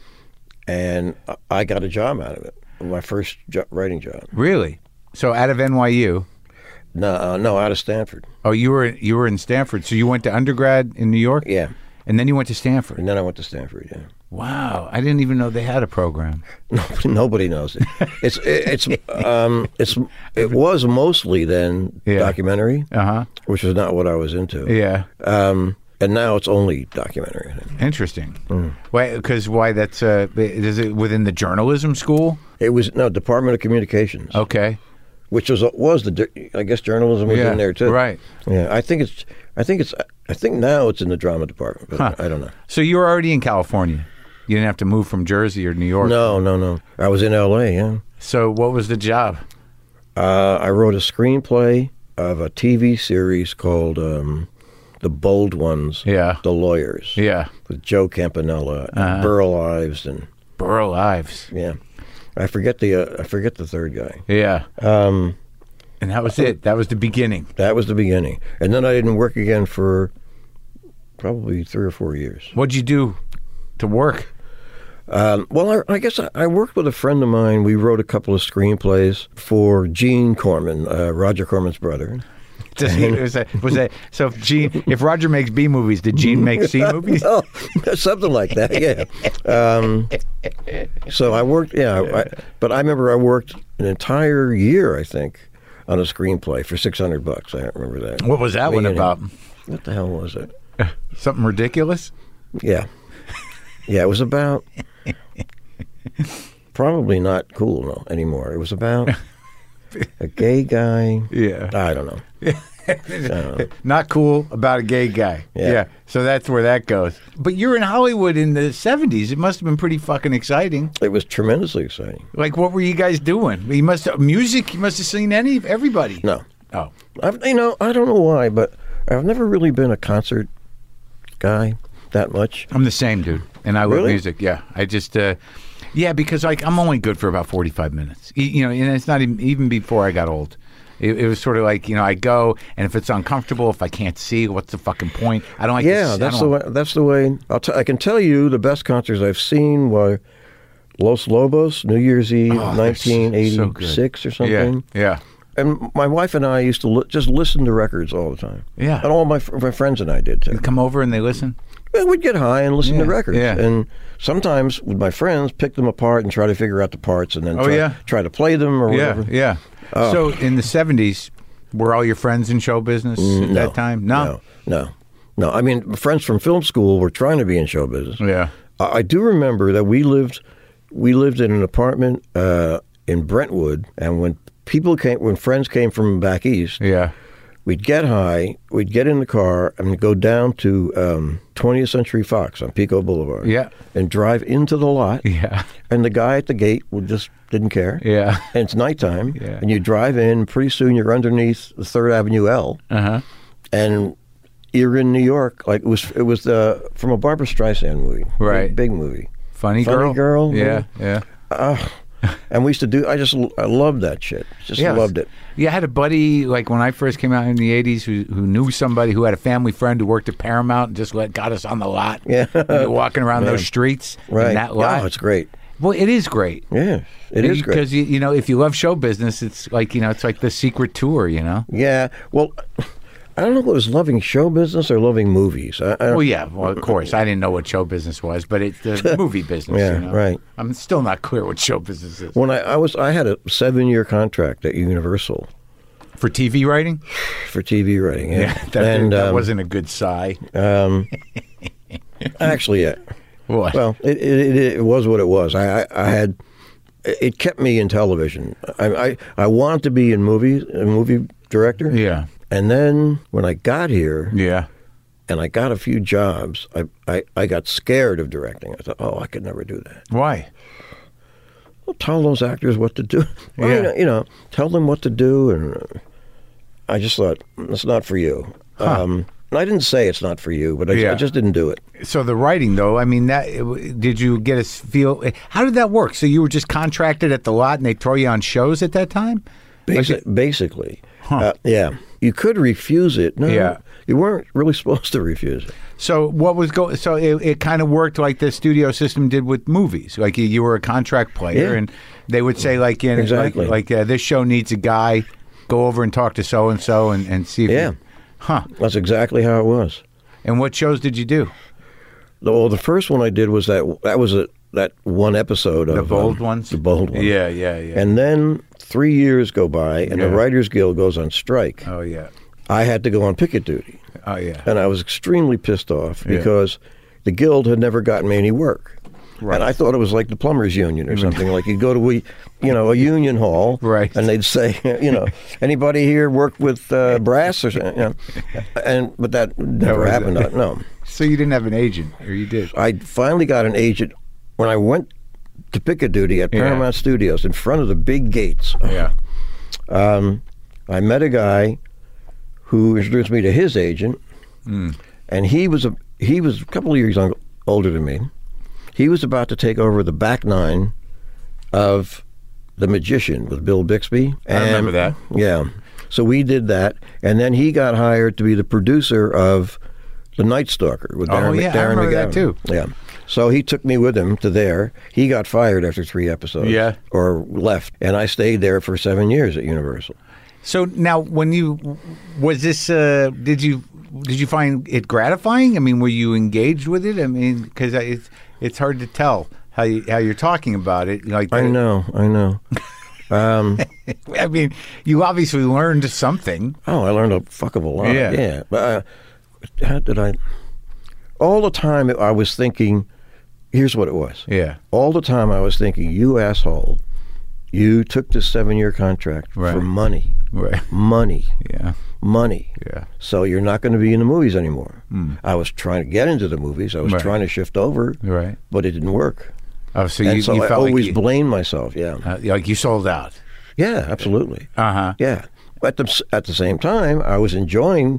and I- I got a job out of it. My first jo- writing job. Really? So out of N Y U? No, uh, no, out of Stanford. Oh, you were you were in Stanford. So you went to undergrad in New York? Yeah, And then you went to Stanford. and then I went to Stanford. Yeah. Wow. I didn't even know they had a program. Nobody, nobody knows it. It's it's um it's it was mostly then Yeah. documentary, Uh-huh. which was not what I was into. Yeah. Um, and now it's only documentary. I think. Interesting. Mm. Why? Because why? That's uh, is it within the journalism school? It was no Department of Communications, Okay. which was was the di- I guess journalism was Yeah. in there too. Right. Yeah, I think it's I think it's I think now it's in the drama department, but Huh. I don't know. So you were already in California. You didn't have to move from Jersey or New York. No, no, no. I was in L A. Yeah. So what was the job? Uh, I wrote a screenplay of a T V series called um, The Bold Ones. Yeah. The Lawyers. Yeah. With Joe Campanella and Uh-huh. Burl Ives and Burl Ives. yeah, I forget the uh, I forget the third guy. Yeah. Um, And that was it. That was the beginning. that was the beginning, and then I didn't work again for probably three or four years. What'd you do to work? Um, well, I, I guess I, I worked with a friend of mine. We wrote a couple of screenplays for Gene Corman, uh, Roger Corman's brother. Just, was that, was that so? If Gene, if Roger makes B movies, did Gene make C movies? Oh, something like that. Yeah. Um, so I worked. Yeah, I, but I remember I worked an entire year, I think, on a screenplay for six hundred bucks. I don't remember that. What was that one Beginning. about? What the hell was it? Something ridiculous? Yeah, yeah. It was about probably not cool no anymore. It was about a gay guy. Yeah. I don't know. So, Not cool about a gay guy. Yeah. yeah. So that's where that goes. But you're in Hollywood in the seventies. It must have been pretty fucking exciting. it was tremendously exciting. Like, what were you guys doing? You must have, music. You must have seen any everybody. No. Oh. I've, you know, I don't know why, but I've never really been a concert guy that much. I'm the same, dude. And I love Really? music. Yeah. I just, uh, yeah, because like I'm only good for about forty-five minutes. Y- You know, and it's not even, even before I got old. It, it was sort of like, you know, I go, and if it's uncomfortable, if I can't see, what's the fucking point? I don't like. Yeah, to, s- I that's the don't- way. That's the way. I'll t- I can tell you the best concerts I've seen were Los Lobos, New Year's Eve, Oh, they're so- nineteen eighty-six so or something. Yeah. Yeah. And my wife and I used to li- just listen to records all the time. Yeah. And all my, fr- my friends and I did too. Come over and they listen. Well, we'd get high and listen Yeah, to records. yeah. And sometimes with my friends, pick them apart and try to figure out the parts and then Oh, try, yeah? try to play them or Yeah. whatever. Yeah. Oh. So in the seventies, were all your friends in show business at No, that time? No. No. No. No. I mean, friends from film school were trying to be in show business. Yeah. I I do remember that we lived we lived in an apartment uh, in Brentwood, and when people came, when friends came from back east, Yeah. we'd get high, we'd get in the car, and go down to um, twentieth Century Fox on Pico Boulevard, Yeah. and drive into the lot, Yeah. and the guy at the gate would just didn't care. Yeah. And it's nighttime, Yeah. and you drive in. Pretty soon, you're underneath the Third Avenue L, Uh huh. and you're in New York. Like it was, it was the from a Barbra Streisand movie, Right. Big, big movie. Funny, Funny girl. Girl, Yeah. maybe? Yeah. Uh, and we used to do. I just I loved that shit. Just Yeah, loved it. Yeah, I had a buddy like when I first came out in the eighties who who knew somebody who had a family friend who worked at Paramount and just let got us on the lot. Yeah. You're walking around Yeah. those streets Right. in that lot. Oh, it's great. Well, it is great. Yeah, it is great. Because you, you know, if you love show business, it's like you know, it's like the secret tour. You know. Yeah. Well, I don't know if it was loving show business or loving movies. I, I, Well, yeah. Well, of course, I didn't know what show business was, but it's the movie business. Yeah, you know? right. I'm still not clear what show business is. when I, I was, I had a seven-year contract at Universal For T V writing. for T V writing. Yeah, Yeah, that, and that um, wasn't a good sigh. um, actually, yeah. What? Well, it, it, it, it was what it was. I, I, I had it kept me in television. I, I I wanted to be in movies, a movie director. yeah. And then when I got here, Yeah. and I got a few jobs, I, I, I got scared of directing. I thought, oh, I could never do that. Why? Well, tell those actors what to do. Well, Yeah. you, know, you know, tell them what to do. And uh, I just thought, it's not for you. Huh. Um, and I didn't say it's not for you, but I, Yeah. I just didn't do it. So the writing, though, I mean, that did you get a feel? How did that work? So you were just contracted at the lot, and they throw you on shows at that time? Basi- basically. Huh. Uh, yeah. You could refuse it. No, Yeah. you weren't really supposed to refuse it. So what was going? So it, it kind of worked like the studio system did with movies. Like you, you were a contract player, Yeah. and they would say like, in, Exactly. like, like uh, this show needs a guy. Go over and talk to so and so, and and see if Yeah. you, huh? That's exactly how it was. And what shows did you do? Well, the first one I did was that that was a that one episode of The bold um, ones. The bold ones. Yeah, yeah, yeah. And then three years go by, and Yeah. the Writers Guild goes on strike. oh yeah, I had to go on picket duty, oh yeah. and I was extremely pissed off Yeah. because the guild had never gotten me any work. Right. And I thought it was like the plumbers union or something. Like you go to a, you know, a union hall, Right. And they'd say, you know, anybody here work with uh, brass or something? You know? And but that never was happened. it. No, So you didn't have an agent, or you did? I finally got an agent when I went to picket duty at Yeah. Paramount Studios in front of the big gates. Yeah. Um, I met a guy who introduced me to his agent, Mm. and he was a he was a couple of years young, older than me. He was about to take over the back nine of The Magician with Bill Bixby. I remember that. Yeah. So we did that, and then he got hired to be the producer of The Night Stalker with Oh, Darren, yeah, I Darren remember that McGavin. too. Yeah. So he took me with him to there. He got fired after three episodes. Yeah. Or left, and I stayed there for seven years at Universal. So now, when you was this, uh, did you did you find it gratifying? I mean, were you engaged with it? I mean, because it's it's hard to tell how you, how you're talking about it. Like I know, I know. Um, I mean, you obviously learned something. oh, I learned a fuck of a lot. Yeah. Yeah. But uh, how did I? All the time I was thinking, here's what it was. Yeah. All the time I was thinking, you asshole, You took this seven-year contract Right. for money. Right. Money. Yeah. Money. Yeah. So you're not going to be in the movies anymore. Mm. I was trying to get into the movies. I was Right. trying to shift over, Right. but it didn't work. Oh, so and you, so you I felt always like you, blame myself. Yeah. uh, like you sold out. Yeah, absolutely. Uh-huh. Yeah. At the, at the same time, I was enjoying,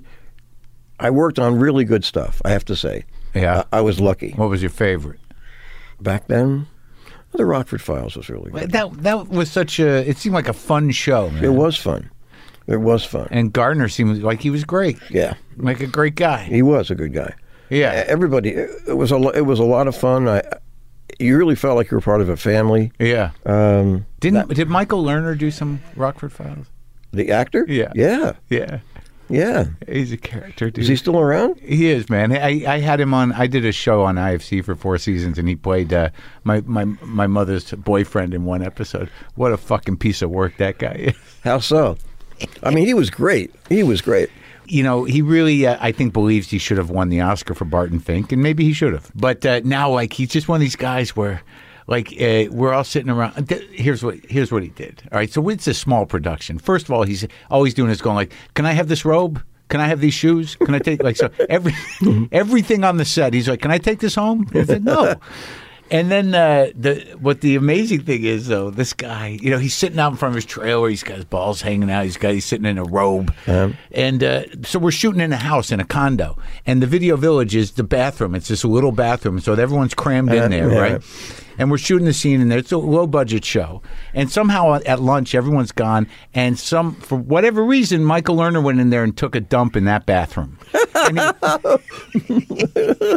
I worked on really good stuff, I have to say. Yeah. I, I was lucky. What was your favorite? Back then, the Rockford Files was really good. That that was such a, it seemed like a fun show, man. It was fun. It was fun. And Gardner seemed like he was great. Yeah. Like a great guy. He was a good guy. Yeah. Everybody, it was a, lo- it was a lot of fun. I, you really felt like you were part of a family. Yeah. Um, Didn't did Michael Lerner do some Rockford Files? the actor? Yeah. Yeah. Yeah. Yeah. He's a character, dude. Is he still around? He is, man. I, I had him on. I did a show on I F C for four seasons, and he played uh, my my my mother's boyfriend in one episode. What a fucking piece of work that guy is. How so? I mean, he was great. He was great. You know, he really, uh, I think, believes he should have won the Oscar for Barton Fink, and maybe he should have. But uh, now, like, he's just one of these guys where, like, uh, we're all sitting around. Here's what here's what he did. All right, so it's a small production. First of all, he's always doing is going like, "Can I have this robe? Can I have these shoes? Can I take like so every everything on the set?" He's like, "Can I take this home?" I said, "No." And then uh, the what the amazing thing is, though, this guy, you know, he's sitting out in front of his trailer. He's got his balls hanging out. He's got he's sitting in a robe, Um, and uh, so we're shooting in a house in a condo. And the Video Village is the bathroom. It's this little bathroom, so everyone's crammed in Uh, there, yeah. right? And we're shooting the scene in there. It's a low budget show, and somehow at lunch everyone's gone, and some for whatever reason Michael Lerner went in there and took a dump in that bathroom. And he,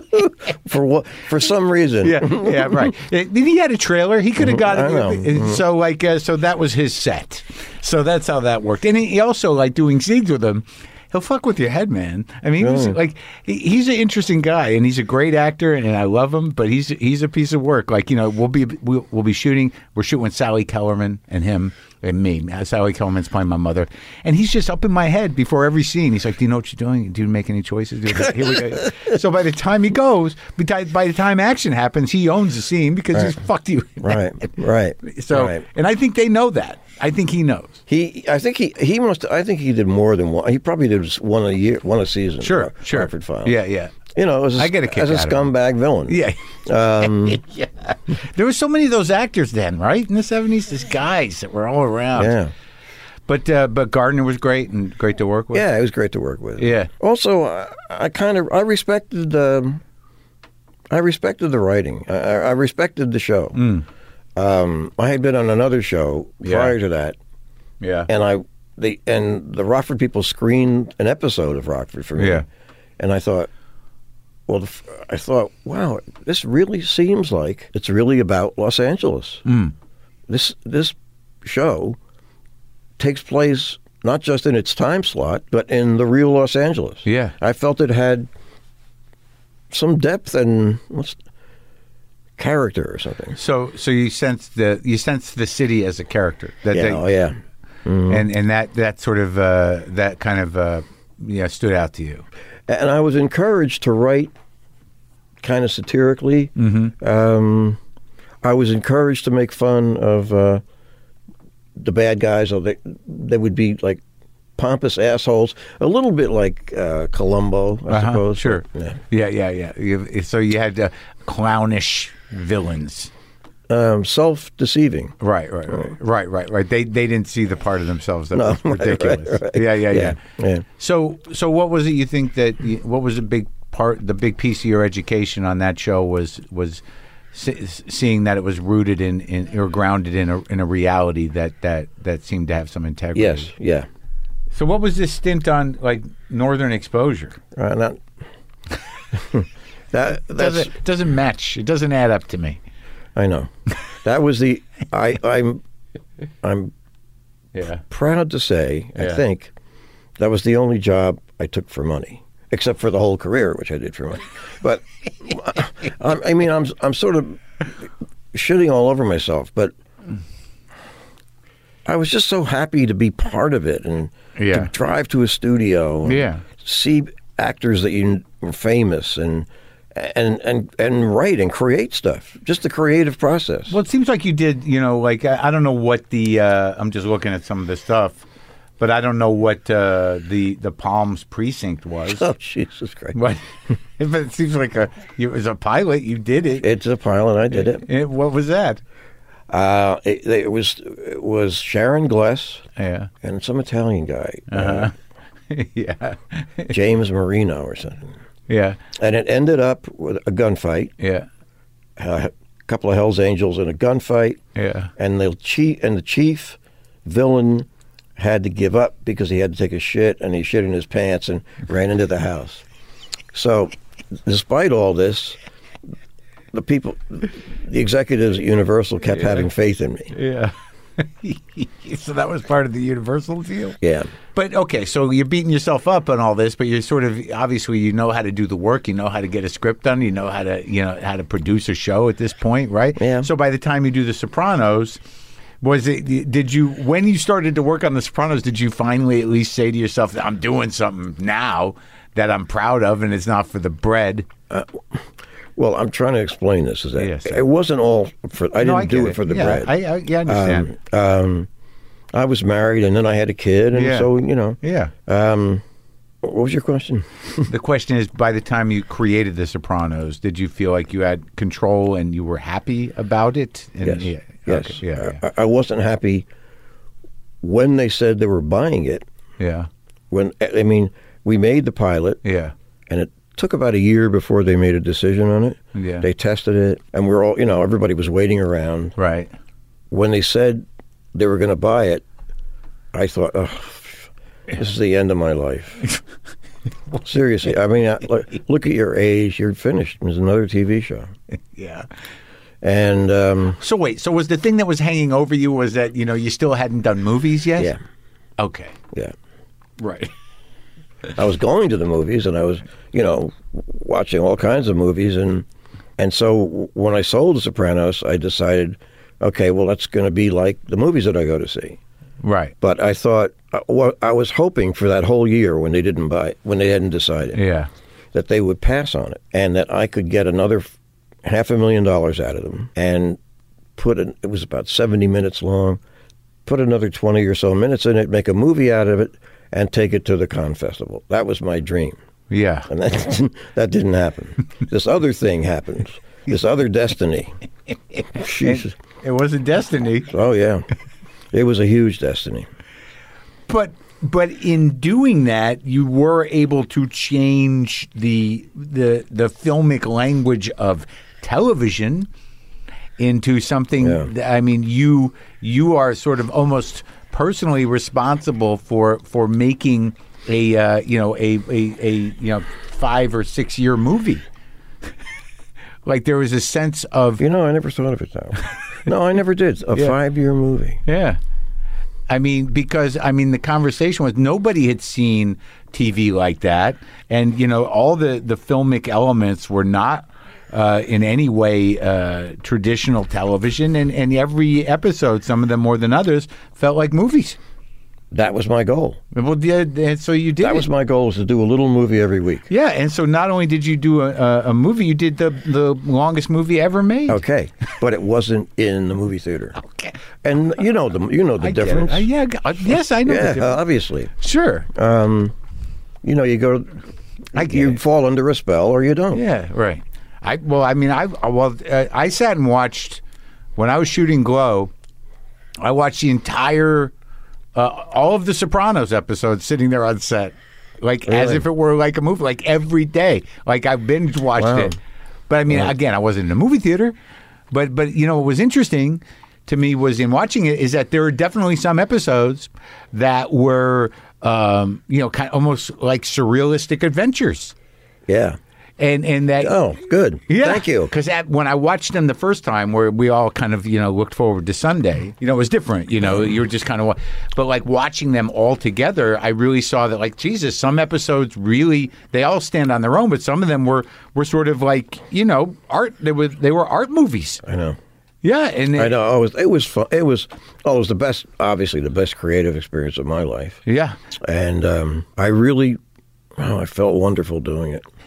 for what? For some reason. Yeah, yeah, right. He had a trailer. He could have got I know. it. So, like, uh, so that was his set. So that's how that worked. And he also, like, doing scenes with him. He'll fuck with your head, man. I mean, he was, like, he, he's an interesting guy, and he's a great actor, and I love him. But he's he's a piece of work. Like, you know, we'll be we'll, we'll be shooting. We're shooting with Sally Kellerman and him and me. Sally Kellerman's playing my mother, and he's just up in my head before every scene. He's like, "Do you know what you're doing? Do you make any choices?" Here we go. So by the time he goes, by by the time action happens, he owns the scene because Right. he's fucked you. Right. Right. So, right. and I think they know that. I think he knows. He, I think he, he must. I think he did more than one. He probably did one a year, one a season. Sure, for sure. Rockford Files. Yeah, yeah. You know, as a, I get a kick as a out of it. scumbag villain. Yeah. Um, yeah. There were so many of those actors then, right? In the seventies, these guys that were all around. yeah. But uh, but Gardner was great and great to work with. Yeah, it was great to work with. Yeah. Also, I, I kind of I respected um, I respected the writing. I, I I respected the show. Mm. Um, I had been on another show Yeah. prior to that, Yeah. and I the and the Rockford people screened an episode of Rockford for me. Yeah. And I thought, well, the, f- I thought, wow, this really seems like it's really about Los Angeles. Mm. This this show takes place not just in its time slot, but in the real Los Angeles. Yeah. I felt it had some depth and what's character or something. So so you sensed the you sensed the city as a character. That Yeah, they- oh yeah. Mhm. And and that that sort of uh, that kind of uh, yeah stood out to you. And I was encouraged to write kind of satirically. Mm-hmm. Um, I was encouraged to make fun of uh, the bad guys. Or they, they would be like pompous assholes, a little bit like uh, Columbo, I Uh-huh, suppose. Sure. Yeah. Yeah, yeah, yeah. You, so you had uh, clownish villains. Um, self-deceiving. Right, right, right, right, right, right. They they didn't see the part of themselves that No, was right, ridiculous. right, right. Yeah, yeah, yeah, Yeah, yeah. So so what was it you think that you, what was the big part, the big piece of your education on that show was was se- seeing that it was rooted in, in or grounded in a in a reality that that that seemed to have some integrity. Yes, yeah. So what was this stint on like Northern Exposure? Uh, not, that that's Doesn't doesn't match. It doesn't add up to me. I know. That was the I I'm I'm Yeah. proud to say, I Yeah. think, that was the only job I took for money, except for the whole career, which I did for money. But I, I mean, I'm I'm sort of shitting all over myself, but I was just so happy to be part of it and Yeah. to drive to a studio, and Yeah. see actors that you were famous, and and and and write and create stuff. Just the creative process. Well, it seems like you did, you know, like, I, I don't know what the, uh, I'm just looking at some of the stuff, but I don't know what uh, the, the Palms precinct was. Oh, Jesus Christ. But, but it seems like a, it was a pilot, you did it. It's a pilot, I did it. it what was that? Uh, it, it was it was Sharon Gless Yeah. and some Italian guy, Uh-huh. uh, yeah. James Marino or something. Yeah. And it ended up with a gunfight, Yeah. a couple of Hell's Angels in a gunfight, Yeah. and the chief and the chief villain had to give up because he had to take a shit, and he shit in his pants and ran into the house. So, despite all this, the people, the executives at Universal kept Yeah. having faith in me. Yeah. So that was part of the Universal deal? Yeah. But, okay, so you're beating yourself up on all this, but you're sort of, obviously, you know how to do the work, you know how to get a script done, you know how to, you know, how to produce a show at this point, right? Yeah. So by the time you do The Sopranos, was it, did you, when you started to work on The Sopranos, did you finally at least say to yourself, I'm doing something now that I'm proud of and it's not for the bread? Uh, well, I'm trying to explain this. Is that Yes. it wasn't all for, I didn't No, I do get it for the yeah, bread. I, I, yeah, I understand. Um, um, I was married, and then I had a kid, and Yeah. so, you know. yeah. Um, what was your question? The question is, by the time you created The Sopranos, did you feel like you had control and you were happy about it? And, Yes. Yeah. Yes. Okay, yeah. I, I wasn't happy when they said they were buying it. Yeah. When I mean, we made the pilot, Yeah. and it took about a year before they made a decision on it. Yeah. They tested it, and we we're all, you know, everybody was waiting around. Right. When they said they were going to buy it, I thought, oh, this is the end of my life. Seriously, I mean, I, look, look at your age. You're finished. There's another T V show. Yeah. And um, So wait, so was the thing that was hanging over you was that, you know, you still hadn't done movies yet? yeah, Okay. yeah. Right. I was going to the movies, and I was, you know, watching all kinds of movies, and and so when I sold The Sopranos, I decided, okay, well, that's going to be like the movies that I go to see. Right. But I thought, uh, well, I was hoping for that whole year when they didn't buy, when they hadn't decided, Yeah. that they would pass on it, and that I could get another f- half a million dollars out of them, and put it. It was about seventy minutes long. Put another twenty or so minutes in it, make a movie out of it, and take it to the Cannes Festival. That was my dream, Yeah. and that didn't, that didn't happen. This other thing happened. This other destiny. Jesus. It was a destiny. Oh yeah, it was a huge destiny. But but in doing that, you were able to change the the the filmic language of television into something. Yeah. that- I mean, you you are sort of almost personally responsible for for making a uh, you know a, a a you know five or six year movie. Like there was a sense of You know, I never thought of it that way. No, I never did. A Yeah. five-year movie. yeah. I mean, because I mean, the conversation was nobody had seen T V like that, and you know, all the the filmic elements were not uh, in any way uh, traditional television, and and every episode, some of them more than others, felt like movies. That was my goal. Well, yeah, and so you did. That it. was my goal, was to do a little movie every week. Yeah, and so not only did you do a, a, a movie, you did the the longest movie ever made. Okay, but it wasn't in the movie theater. Okay. And you know the you know the I get it. difference. Uh, yeah, uh, yes, I know the yeah, difference. obviously. Sure. Um, you know, you go, I get you it. fall under a spell or you don't. Yeah, right. I well, I mean, I well, uh, I sat and watched when I was shooting Glow. I watched the entire, uh, all of the Sopranos episodes, sitting there on set, like as Really? if it were like a movie, like every day. Like I binge watched Wow. it. But I mean, Wow. again, I wasn't in a movie theater. But but you know, what was interesting to me was in watching it is that there are definitely some episodes that were, um, you know, kind of almost like surrealistic adventures. Yeah. And and that Oh, good. yeah, Thank you. Because when I watched them the first time, where we all kind of you know looked forward to Sunday, you know, it was different. You know, you were just kind of, but like watching them all together, I really saw that like Jesus, some episodes really they all stand on their own, but some of them were were sort of like you know art. They were they were art movies. I know. Yeah, and it, I know. It was. It was fun. It was. Oh, it was the best. Obviously, the best creative experience of my life. Yeah. And um, I really, oh, I felt wonderful doing it.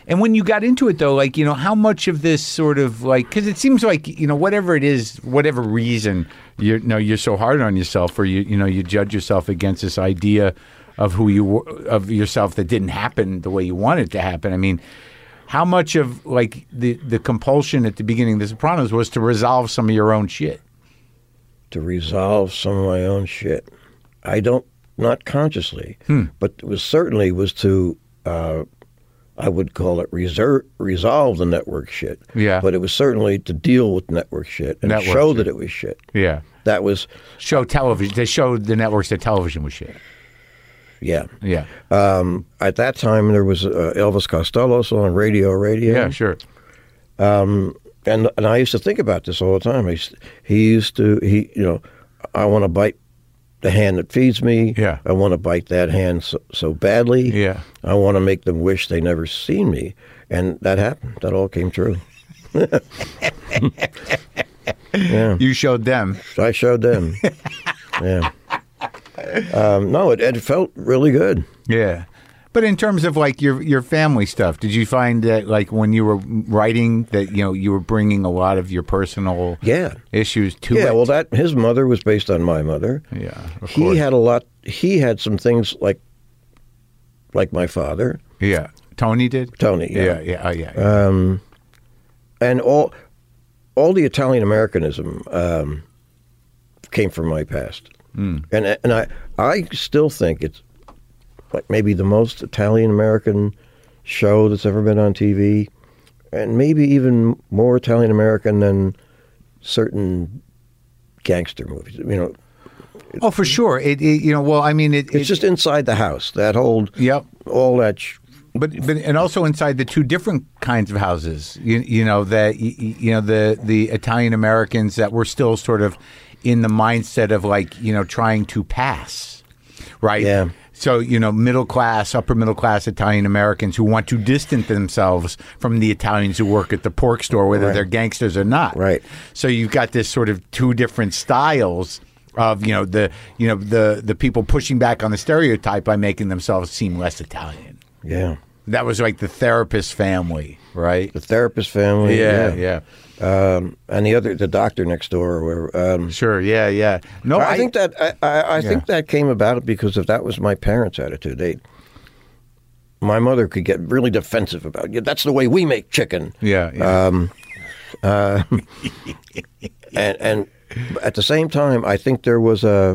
And when you got into it, though, like, you know, how much of this sort of like, because it seems like, you know, whatever it is, whatever reason, you know, you're so hard on yourself, or you, you know, you judge yourself against this idea of who you were, of yourself that didn't happen the way you wanted it to happen. I mean, how much of like the, the compulsion at the beginning of The Sopranos was to resolve some of your own shit? To resolve some of my own shit. I don't, not consciously, hmm. but it was certainly was to, uh, I would call it reserve, resolve the network shit. Yeah. But it was certainly to deal with network shit and network show shit. that it was shit. Yeah. That was... Show television. They showed the networks that television was shit. Yeah. Yeah. Um, at that time, there was uh, Elvis Costello on Radio Radio. Yeah, sure. Um, and and I used to think about this all the time. He, he used to, he you know, I want to bite the hand that feeds me. Yeah. I want to bite that hand so, so badly. Yeah. I want to make them wish they never seen me. And that happened. That all came true. Yeah. You showed them. I showed them. Yeah. Um, no, it, it felt really good. Yeah. But in terms of like your your family stuff, did you find that like when you were writing that, you know, you were bringing a lot of your personal yeah. issues to yeah, it? Yeah, well, that his mother was based on my mother. Yeah, of he course. had a lot. He had some things like like my father. Yeah, Tony did. Tony. Yeah, Yeah, yeah, oh, yeah. yeah. Um, and all all the Italian Americanism um, came from my past, mm. and and I I still think it's like maybe the most Italian American show that's ever been on T V, and maybe even more Italian American than certain gangster movies. You know. Oh, for sure. It, it you know, well, I mean, it, it's it, just inside the house. That whole yep, all that. Sh- But but and also inside the two different kinds of houses, you, you know that you, you know the the Italian Americans that were still sort of in the mindset of like, you know, trying to pass, right? Yeah. So, you know, middle class, upper middle class Italian Americans who want to distance themselves from the Italians who work at the pork store, whether right. they're gangsters or not. Right. So you've got this sort of two different styles of, you know, the you know the the people pushing back on the stereotype by making themselves seem less Italian. Yeah. That was like the therapist family, right? The therapist family. Yeah, yeah. yeah. Um, and the other, the doctor next door. Where, um, sure, yeah, yeah. No, I, I think that I, I, I yeah. think that came about because of that was my parents' attitude. They, my mother could get really defensive about it. That's the way we make chicken. Yeah, yeah. Um, uh, and and at the same time, I think there was a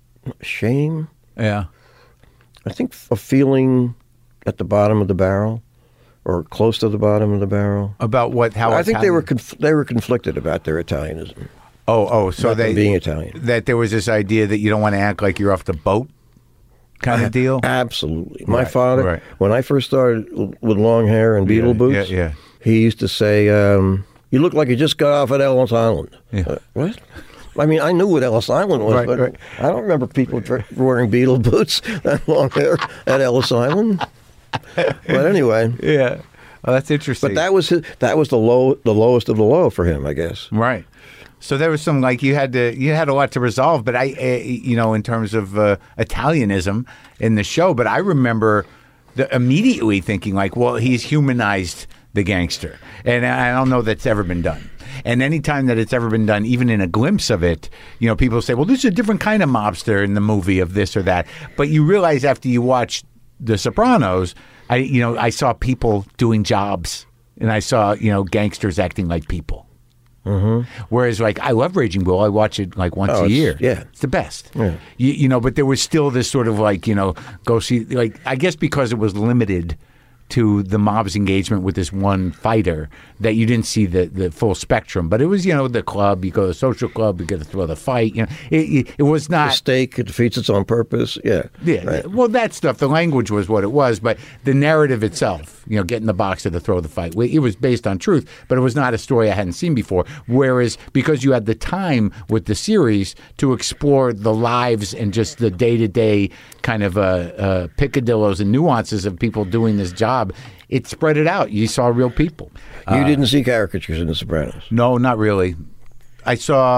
shame. Yeah. I think a feeling at the bottom of the barrel, or close to the bottom of the barrel. About what? How? I think Italian? they were conf- they were conflicted about their Italianism. Oh, oh, so Not they being Italian. That there was this idea that you don't want to act like you're off the boat, kind of deal. Absolutely. My Right, father, right. when I first started with long hair and beetle Yeah, boots, yeah, yeah. he used to say, um, "You look like you just got off at Ellis Island." Yeah. Uh, what? I mean, I knew what Ellis Island was, Right, but right. I don't remember people dr- wearing beetle boots and long hair at Ellis Island. But anyway, Yeah. Oh, that's interesting. but that was his, that was the low, the lowest of the low for him, I guess. Right. So there was some like you had to you had a lot to resolve, but I, uh, you know, in terms of uh, Italianism in the show. But I remember the, immediately thinking like, well, he's humanized the gangster, and I don't know that's ever been done. And any time that it's ever been done, even in a glimpse of it, you know, people say, well, this is a different kind of mobster in the movie of this or that. But you realize after you watch The Sopranos, I you know I saw people doing jobs, and I saw you know gangsters acting like people. Mm-hmm. Whereas, like, I love Raging Bull. I watch it like once Oh, a it's- year. yeah. It's the best. Yeah. You, you know, but there was still this sort of like, you know, go see, like, I guess because it was limited to the mob's engagement with this one fighter that you didn't see the, the full spectrum. But it was, you know, the club, you go to the social club, you get to throw the fight. You know, it, it, it was not. Mistake, it defeats its own purpose. Yeah. Yeah, Right. well, that stuff, the language was what it was, but the narrative itself, you know, getting the boxer to throw the fight, it was based on truth, but it was not a story I hadn't seen before. Whereas because you had the time with the series to explore the lives and just the day-to-day kind of uh, uh, picadillos and nuances of people doing this job, it spread it out. You saw real people. You didn't see caricatures in The Sopranos. No, not really. I saw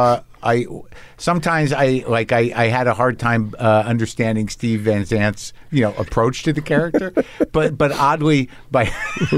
I sometimes I like I, I had a hard time uh, understanding Steve Van Zant's you know approach to the character, but but oddly by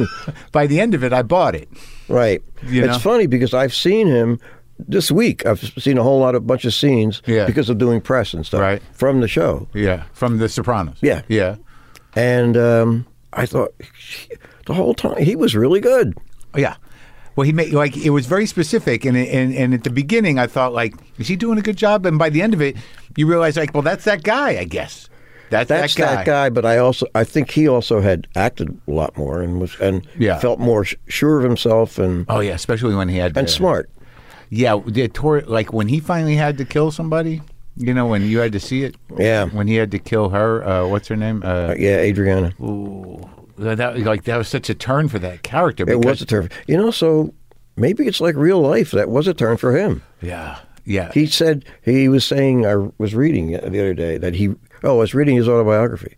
by the end of it I bought it. Right. You it's know? funny because I've seen him this week. I've seen a whole lot of bunch of scenes Yeah. because of doing press and stuff Right. from the show. Yeah, from The Sopranos. Yeah. yeah, And um, I thought the whole time he was really good. yeah. Well, he made like it was very specific, and and and at the beginning I thought like, is he doing a good job? And by the end of it, you realize like, well, that's that guy, I guess. That's, That's that guy. that guy. But I also I think he also had acted a lot more and was and Yeah. felt more sh- sure of himself and Oh yeah, especially when he had and uh, smart. Yeah, the tor- like when he finally had to kill somebody, you know, when you had to see it. Yeah. When he had to kill her, uh, what's her name? Uh, Yeah, Adriana. ooh, that like that was such a turn for that character. It was because- a turn. You know, so maybe it's like real life. That was a turn for him. Yeah, yeah. He said he was saying I was reading the other day that he oh I was reading his autobiography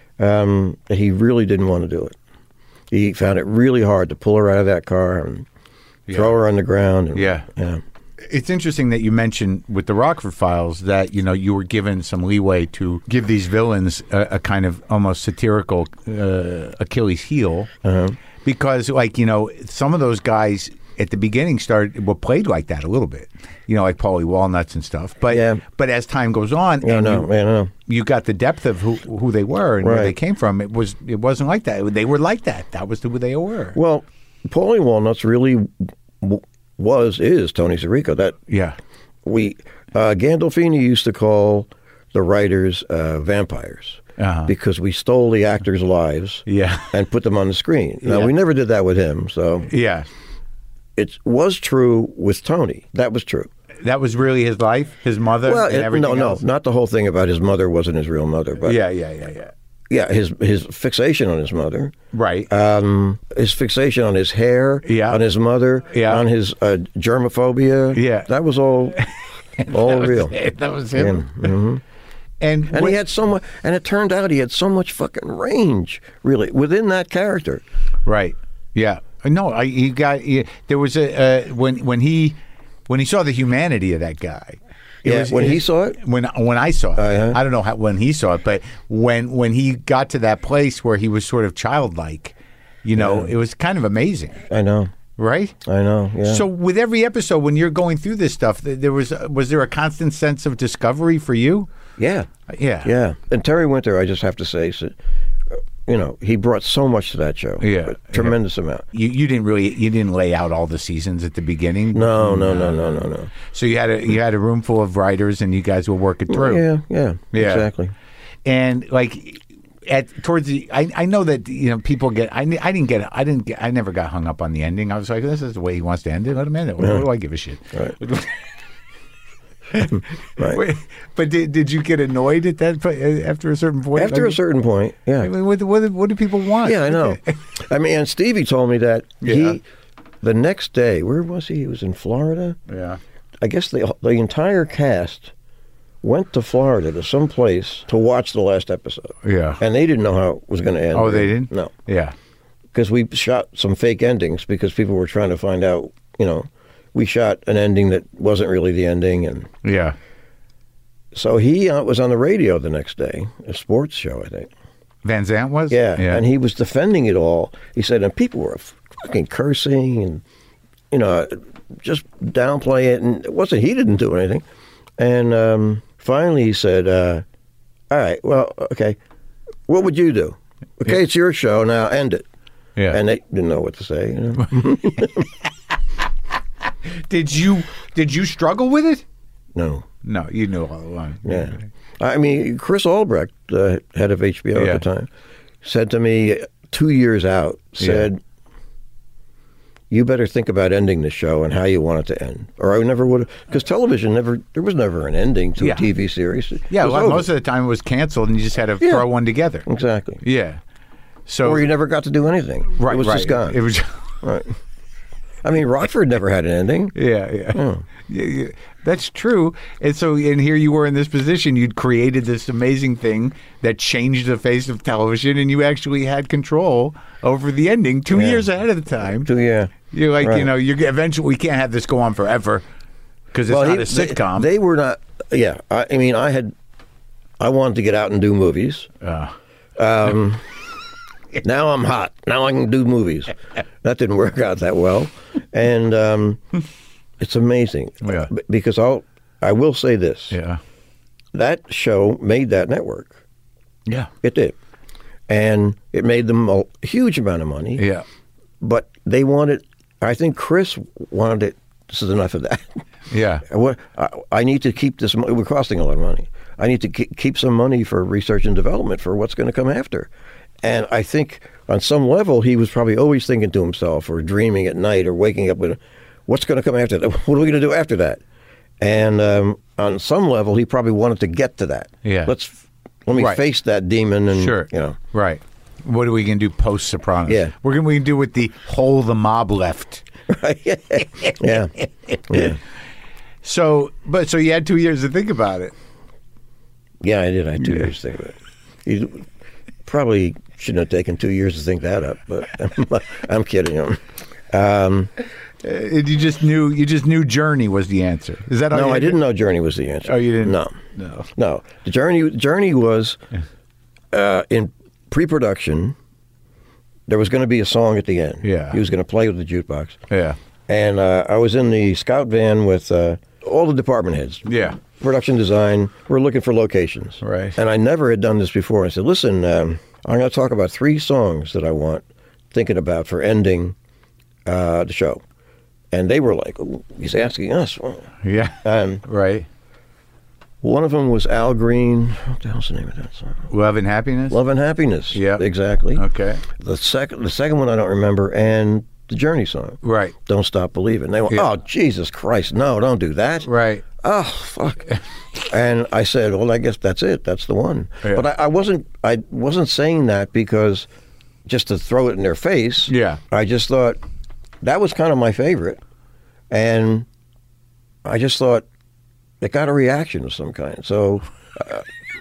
um, that he really didn't want to do it. He found it really hard to pull her out of that car and Yeah. throw her on the ground. And, Yeah. yeah, It's interesting that you mentioned with the Rockford Files that you know you were given some leeway to give these villains a, a kind of almost satirical uh, Achilles heel, Uh-huh. because like you know some of those guys at the beginning started were played like that a little bit, you know, like Paulie Walnuts and stuff. But Yeah. but as time goes on, Yeah, and no, you, yeah, no. you got the depth of who who they were and where Right. they came from. It was it wasn't like that. They were like that. That was who they were. Well, Paulie Walnuts really w- was is Tony Sirico. That Yeah. we uh, Gandolfini used to call the writers uh, vampires Uh-huh. because we stole the actors' lives Yeah. and put them on the screen. Now Yeah. we never did that with him, so Yeah. it was true with Tony. That was true. That was really his life, his mother, Well, and it- everything no, no, else? not the whole thing about his mother wasn't his real mother, but Yeah, yeah, yeah, yeah. yeah, his his fixation on his mother, Right. um, his fixation on his hair, Yeah. on his mother, Yeah. on his uh, germophobia, Yeah. that was all all that was real. it. That was him. Yeah, mhm. And, And what- he had so much, and it turned out he had so much fucking range, really, within that character. right. Yeah. No, I, he got. He, there was a uh, when when he when he saw the humanity of that guy. it Yeah, was- when he it- saw it? When when I saw it, Uh-huh. I don't know how, when he saw it, but when when he got to that place where he was sort of childlike, you know, it was kind of amazing, I know, right? I know, yeah. So with every episode, when you're going through this stuff, th- there was was there a constant sense of discovery for you? yeah, Yeah. yeah. And Terry Winter, I just have to say, so, uh, you know, he brought so much to that show. Yeah, A tremendous amount. You you didn't really you didn't lay out all the seasons at the beginning. No, no, no, no, no, no. So you had a you had a room full of writers, and you guys were working through. Yeah, yeah, Yeah. exactly. And like at towards the, I I know that you know people get. I I didn't get. I didn't get. I never got hung up on the ending. I was like, this is the way he wants to end it. Let him end it. What, what do I give a shit? Right. Wait, Right. but did, did you get annoyed at that po- after a certain point? After a Like, certain point, I yeah. mean, what, what, what do people want? Yeah, I know. I mean, and Stevie told me that Yeah. he, the next day, where was he? He was in Florida. Yeah. I guess the the entire cast went to Florida to some place to watch the last episode, Yeah. and they didn't know how it was going to end. Oh, they didn't? No, Yeah. because we shot some fake endings because people were trying to find out. You know, we shot an ending that wasn't really the ending, and Yeah. so he uh, was on the radio the next day, a sports show, I think. Van Zant was? Yeah, Yeah. and he was defending it all. He said, and people were fucking cursing and, you know, just downplay it. And it wasn't, he didn't do anything. And um, finally he said, uh, all right, well, okay, what would you do? Okay, Yeah. it's your show, now end it. Yeah. And they didn't know what to say. You know? Did you did you struggle with it? No. No, you knew all along. Yeah. I mean, Chris Albrecht, the head of H B O Yeah. at the time, said to me two years out, said, you better think about ending the show and how you want it to end. Or I never would have, because television never, there was never an ending to Yeah. a T V series. It Yeah, was well, over. most of the time it was canceled, and you just had to Yeah. throw one together. Exactly. Yeah. So Or you never got to do anything. right, It was right. just gone. It was. Right. I mean, Rockford never had an ending. Yeah, yeah. Oh. Yeah, yeah. That's true. And so, and here you were in this position. You'd created this amazing thing that changed the face of television, and you actually had control over the ending two Yeah. years ahead of the time. So, yeah. You're like, you Right. know, you're eventually we can't have this go on forever. Because it's well, not he, a sitcom. They, they were not. Yeah, I, I mean, I had. I wanted to get out and do movies. Uh. Um, now I'm hot. Now I can do movies. That didn't work out that well, and um, it's amazing. Yeah. B- Because I'll. I will say this. Yeah. That show made that network. Yeah. It did, and it made them a huge amount of money. Yeah. But they wanted. I think Chris wanted it. This is enough of that. Yeah. What I, I need to keep this. mo- We're costing a lot of money. I need to keep, keep some money for research and development for what's going to come after. And I think on some level he was probably always thinking to himself, or dreaming at night, or waking up with, what's going to come after that? What are we going to do after that? And um, on some level he probably wanted to get to that. Yeah. Let's let me Right. face that demon, and Sure. you know. Right. What are we going to do post Sopranos? Yeah. We're going to we do with the hole the mob left. yeah. yeah. Yeah. So, but so you had two years to think about it. Yeah, I did. I had two Yeah. years to think about it. You probably shouldn't have taken two years to think that up, but I'm kidding him. Um, Uh, you just knew. You just knew Journey was the answer. Is that all no, you I had? didn't know Journey was the answer. Oh, you didn't? No, No. no. The Journey Journey was uh, in pre-production. There was going to be a song at the end. Yeah. He was going to play with the jukebox. Yeah. And uh, I was in the scout van with uh, all the department heads. Yeah. Production design. We're looking for locations. Right. And I never had done this before. I said, listen, um, I'm going to talk about three songs that I want, thinking about for ending uh, the show. And they were like, oh, he's asking us. Yeah. And Right. one of them was Al Green. What the hell's the name of that song? Love and Happiness. Love and Happiness. Yeah. Exactly. Okay. The second, the second one I don't remember, and the Journey song. Right. Don't Stop Believing. They went, Yeah. oh, Jesus Christ, no, don't do that. Right. Oh, fuck. And I said, well, I guess that's it. That's the one. Yeah. But I, I wasn't I wasn't saying that because just to throw it in their face. Yeah. I just thought that was kind of my favorite. And I just thought it got a reaction of some kind. So uh,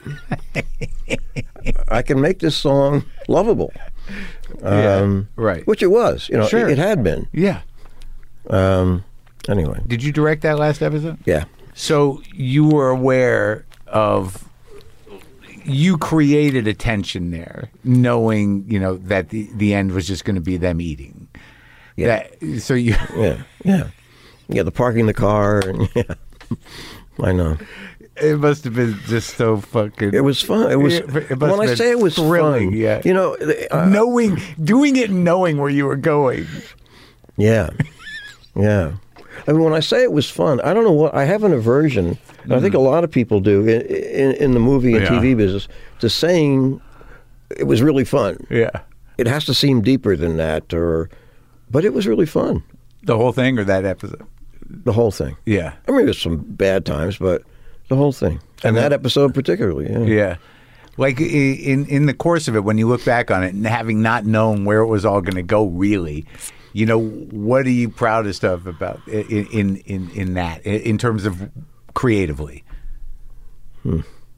I can make this song lovable. Um, Yeah. Right. Which it was. You know, Sure. it, it had been. Yeah. Um, anyway. Did you direct that last episode? Yeah. So you were aware of, you created a tension there, knowing, you know, that the, the end was just going to be them eating. Yeah. That, so you, Yeah. Yeah. Yeah, the parking the car. And, yeah. I know. it must have been just so fucking. It was fun. It was. It must have when I been say it was thrilling, fun, yeah. you know, uh, knowing, doing it, and knowing where you were going. yeah, yeah. I mean, when I say it was fun, I don't know what I have an aversion. And I think a lot of people do in, in, in the movie and Yeah. T V business to saying it was really fun. Yeah. It has to seem deeper than that, or, but it was really fun. The whole thing or that episode? The whole thing. Yeah. I mean, there's some bad times, but the whole thing, and that episode particularly. Yeah. Yeah. Like i- in in the course of it, when you look back on it and having not known where it was all going to go, really, you know, what are you proudest of about i- in in in, in that i- in terms of creatively? Hmm.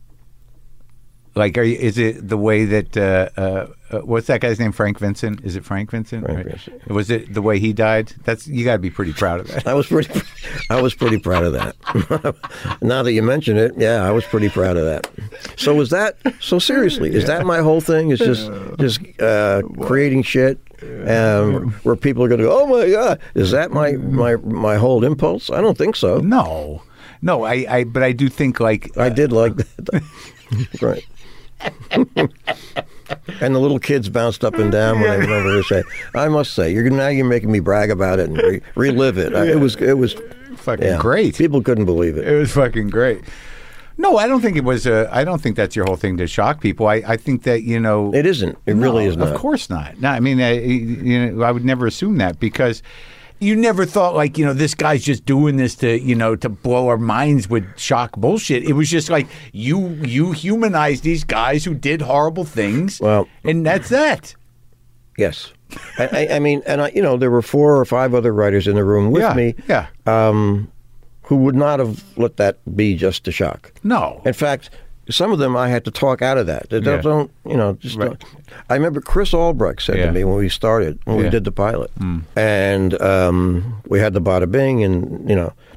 Like, are you, is it the way that uh, uh, uh, what's that guy's name? Frank Vincent? Is it Frank Vincent? Frank Right. Vincent. Was it the way he died? That's you got to be pretty proud of that. I was pretty, I was pretty proud of that. Now that you mention it, yeah, I was pretty proud of that. So was that? So seriously, is that my whole thing? Is just just uh, creating shit, um, where people are going to go, oh my god, is that my my my whole impulse? I don't think so. No, no, I, I but I do think like I did like that, right. And the little kids bounced up and down when I went over to say, I must say, you're now you're making me brag about it and re- relive it. I, it was it was fucking yeah, great. People couldn't believe it. It was fucking great. No, I don't think it was a. I don't think that's your whole thing to shock people. I, I think that you know It isn't. It really No, is not. Of course not. No, I mean, I, you know, I would never assume that because you never thought like you know this guy's just doing this to you know to blow our minds with shock bullshit. It was just like you you humanized these guys who did horrible things. Well- and that's that. Yes. I, I, I mean, and I, you know, there were four or five other writers in the room with Yeah, me, yeah. um, who would not have let that be just a shock. No. In fact, some of them I had to talk out of that. They don't, Yeah. don't you know, just Right. don't. I remember Chris Albrecht said Yeah. to me when we started, when Yeah. we did the pilot, and um, we had the bada bing, and you know,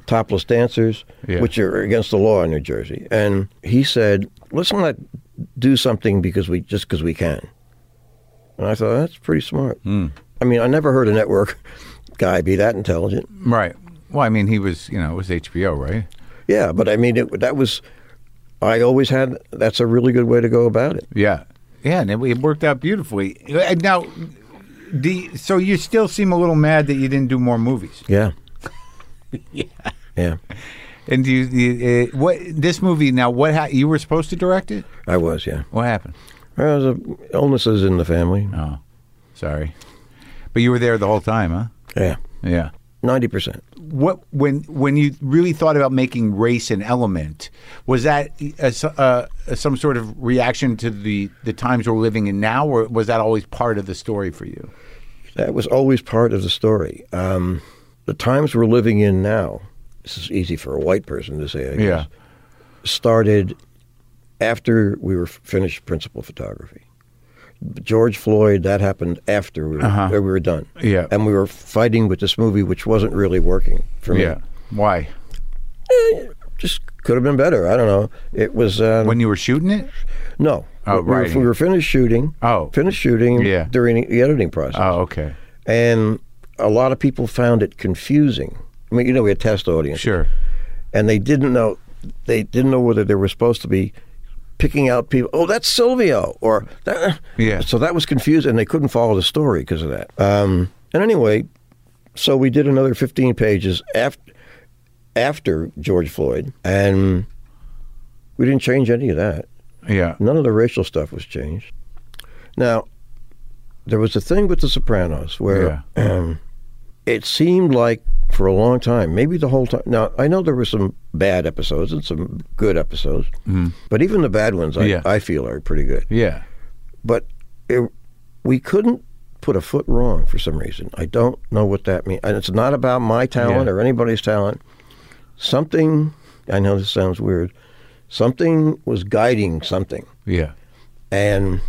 topless dancers, Yeah. which are against the law in New Jersey. And he said, let's not do something because we just because we can. And I thought, that's pretty smart. Mm. I mean, I never heard a network guy be that intelligent. Right. Well, I mean, he was, you know, it was H B O, right? Yeah, but I mean, it, that was, I always had, that's a really good way to go about it. Yeah. Yeah, and it, it worked out beautifully. Uh, Now, do you, so you still seem a little mad that you didn't do more movies. Yeah. Yeah. Yeah. And do you, you uh, what this movie now? What ha- you were supposed to direct it? I was, yeah. What happened? There was a, illnesses in the family. Oh, sorry, but you were there the whole time, huh? Yeah. Yeah. ninety percent. What when when you really thought about making race an element, was that a, a, some sort of reaction to the the times we're living in now, or was that always part of the story for you? That was always part of the story. Um, the times we're living in now, this is easy for a white person to say, I guess, Yeah. started after we were finished principal photography. George Floyd, that happened after we were, Uh-huh. we were done. Yeah. And we were fighting with this movie, which wasn't really working for me. Yeah. Why? Just could have been better. I don't know. It was... Um, When you were shooting it? no. Oh, we, were, right. we were finished shooting. Oh. Finished shooting Yeah. during the editing process. Oh, okay. And a lot of people found it confusing. I mean, you know, we had test audiences. Sure. And they didn't know, they didn't know whether they were supposed to be picking out people. Oh, that's Silvio, or that. Yeah. So that was confusing, and they couldn't follow the story because of that. Um, and anyway, so we did another fifteen pages after after George Floyd, and we didn't change any of that. Yeah. None of the racial stuff was changed. Now, there was a thing with The Sopranos where um, it seemed like for a long time, maybe the whole time. Now, I know there were some bad episodes and some good episodes, Mm. but even the bad ones, I, Yeah. I feel, are pretty good. Yeah. But it, we couldn't put a foot wrong for some reason. I don't know what that means. And it's not about my talent Yeah. or anybody's talent. Something, I know this sounds weird, something was guiding something. Yeah. And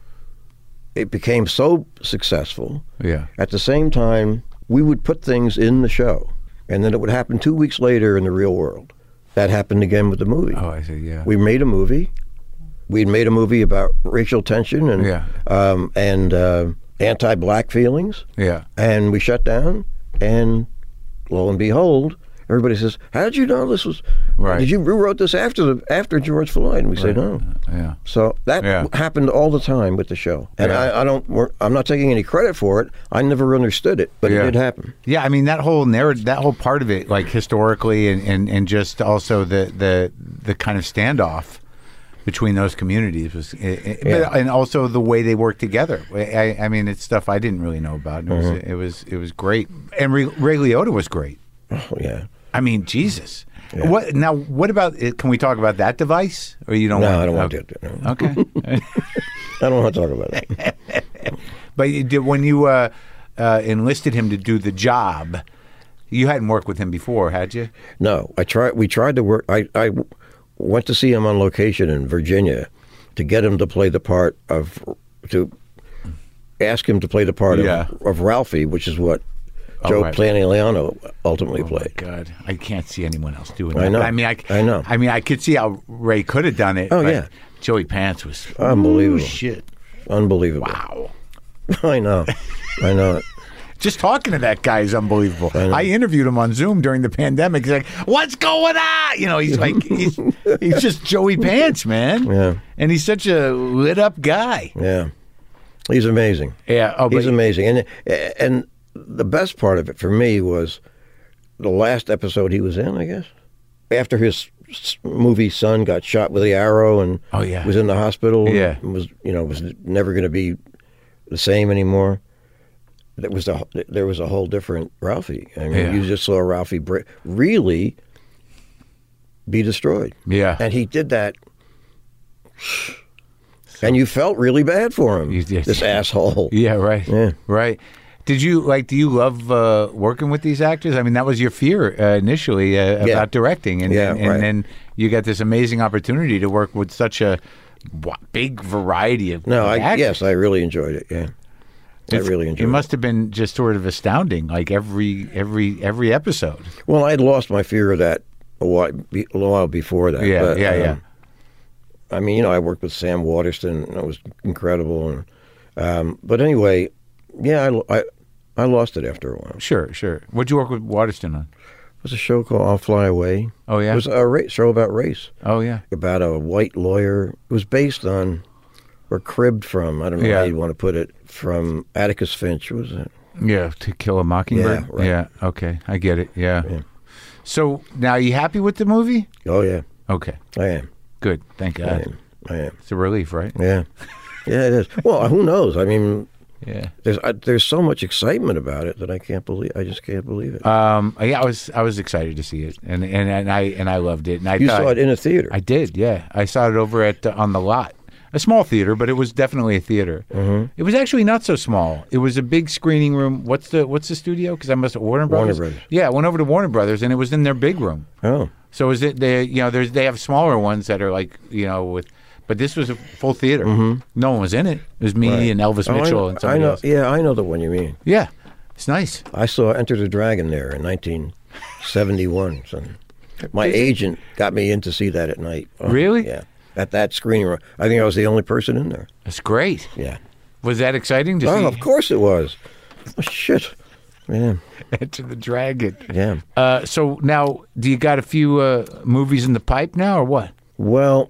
it became so successful. Yeah. At the same time, we would put things in the show, and then it would happen two weeks later in the real world. That happened again with the movie. Oh, I see. Yeah. We made a movie. We'd made a movie about racial tension and Yeah. um, and uh, anti-black feelings, Yeah. and we shut down. And lo and behold, everybody says, "How did you know this was? Right. Did you rewrote this after the after George Floyd?" And we say, "No." Yeah. So that Yeah. happened all the time with the show, and Yeah. I, I don't. we're- I'm not taking any credit for it. I never understood it, but Yeah. it did happen. Yeah, I mean that whole narrative, that whole part of it, like historically, and, and, and just also the, the the kind of standoff between those communities was, it, it- Yeah. but, and also the way they work together. I, I mean, it's stuff I didn't really know about. It was Mm-hmm. it was it was great, and Ray, Ray Liotta was great. Oh yeah. I mean, Jesus. Yeah. What now? What about it? Can we talk about that device, or you don't? No, want I don't want okay. to. No. Okay. I don't want to talk about that. But you did, when you uh, uh, enlisted him to do the job, you hadn't worked with him before, had you? No, I tried. We tried to work. I, I went to see him on location in Virginia to get him to play the part of to ask him to play the part Yeah. of, of Ralphie, which is what Oh, Joe right. Planigliano ultimately Oh my played. God, I can't see anyone else doing I that. know. I mean, I, I know. I mean, I could see how Ray could have done it. Oh, but yeah. Joey Pants was Unbelievable. ooh, shit. Unbelievable. Wow. I know. I know it. Just talking to that guy is unbelievable. I know. I interviewed him on Zoom during the pandemic. He's like, "What's going on?" You know, he's like, he's, he's just Joey Pants, man. Yeah. And he's such a lit up guy. Yeah. He's amazing. Yeah. Oh, but He's amazing. And and the best part of it for me was the last episode he was in, I guess. After his s- movie son got shot with the arrow and Oh, yeah. was in the hospital. Yeah. And was, you know, was never going to be the same anymore. There was a there was a whole different Ralphie. I mean, Yeah. you just saw Ralphie bre- really be destroyed. Yeah. And he did that. And you felt really bad for him, You did. this asshole. Yeah, right. Yeah. Right. Did you like? Do you love uh, working with these actors? I mean, that was your fear uh, initially uh, about Yeah. directing, and Yeah, and, and right. then you got this amazing opportunity to work with such a wa- big variety of No, of I, actors. yes, I really enjoyed it. Yeah, I really enjoyed it. It must have been just sort of astounding, like every every every episode. Well, I'd lost my fear of that a while, a while before that. Yeah, but, yeah, um, yeah. I mean, you know, I worked with Sam Waterston, and it was incredible. And um, but anyway, yeah, I, I I lost it after a while. Sure, sure. What'd you work with Waterston on? It was a show called I'll Fly Away. Oh, yeah? It was a race, show about race, Oh, yeah. about a white lawyer. It was based on, or cribbed from, I don't know Yeah. how you want to put it, from Atticus Finch. What was that? Yeah, To Kill a Mockingbird? Yeah, right. Yeah, okay. I get it, yeah. Yeah. So, now, are you happy with the movie? Oh, yeah, Okay, I am. good. Thank I God. am. I am. It's a relief, right? Yeah. Yeah, it is. Well, who knows? I mean, Yeah. there's I, there's so much excitement about it that I can't believe. I just can't believe it. Um, yeah, I was I was excited to see it, and and, and I and I loved it. And I you thought, saw it in a theater. I did, yeah. I saw it over at uh, on the lot, a small theater, but it was definitely a theater. Mm-hmm. It was actually not so small. It was a big screening room. What's the what's the studio? Because I must have Warner Brothers. Warner Brothers. Yeah, I went over to Warner Brothers, and it was in their big room. Oh, So is it they? You know, there's they have smaller ones that are like you know with, but this was a full theater. Mm-hmm. No one was in it. It was me right. and Elvis Oh, I Mitchell know- and I somebody know. else. Yeah, I know the one you mean. Yeah, it's nice. I saw Enter the Dragon there in nineteen seventy-one. So my agent got me in to see that at night. Oh, Really? Yeah. At that screening room. I think I was the only person in there. It's great. Yeah. Was that exciting to Oh, see? of course it was. Oh, shit. Yeah. Enter the Dragon. Yeah. Uh, so now, do you got a few uh, movies in the pipe now, or what? Well,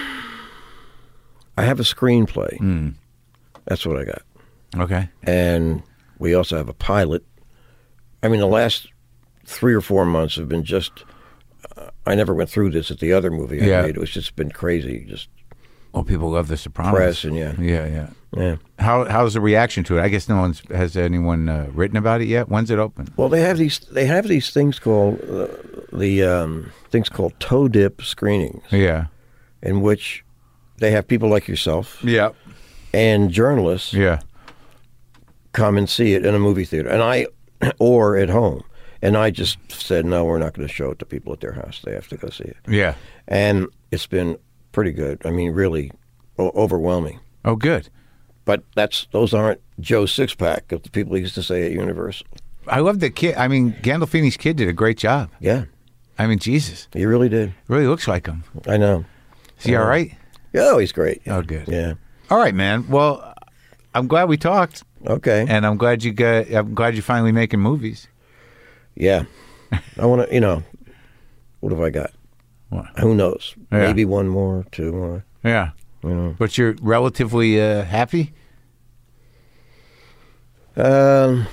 I have a screenplay. Mm. That's what I got. Okay. And we also have a pilot. I mean, the last three or four months have been just. Uh, I never went through this at the other movie I Yeah. made. It was just been crazy. Just Well, people love The Sopranos. press and yeah, Yeah, yeah. yeah. How how's the reaction to it? I guess no one's has anyone uh, written about it yet. When's it open? Well, they have these. They have these things called uh, the um, things called toe dip screenings, Yeah. in which they have people like yourself Yeah. and journalists Yeah. come and see it in a movie theater, and I, or at home. And I just said, no, we're not going to show it to people at their house. They have to go see it. Yeah. And it's been pretty good. I mean, really o- overwhelming. Oh, good. But that's those aren't Joe Sixpack of the people used to say at Universal. I love the kid. I mean, Gandolfini's kid did a great job. Yeah, I mean, Jesus, he really did. really looks like him. I know. Is he all right? Yeah, oh, he's great. Oh, good. Yeah. All right, man. Well, I'm glad we talked, Okay. and I'm glad you got. I'm glad you're finally making movies. Yeah. I want to, you know, what have I got? What? Who knows? Yeah. Maybe one more, two more. Yeah. You know. But you're relatively uh, happy? Um,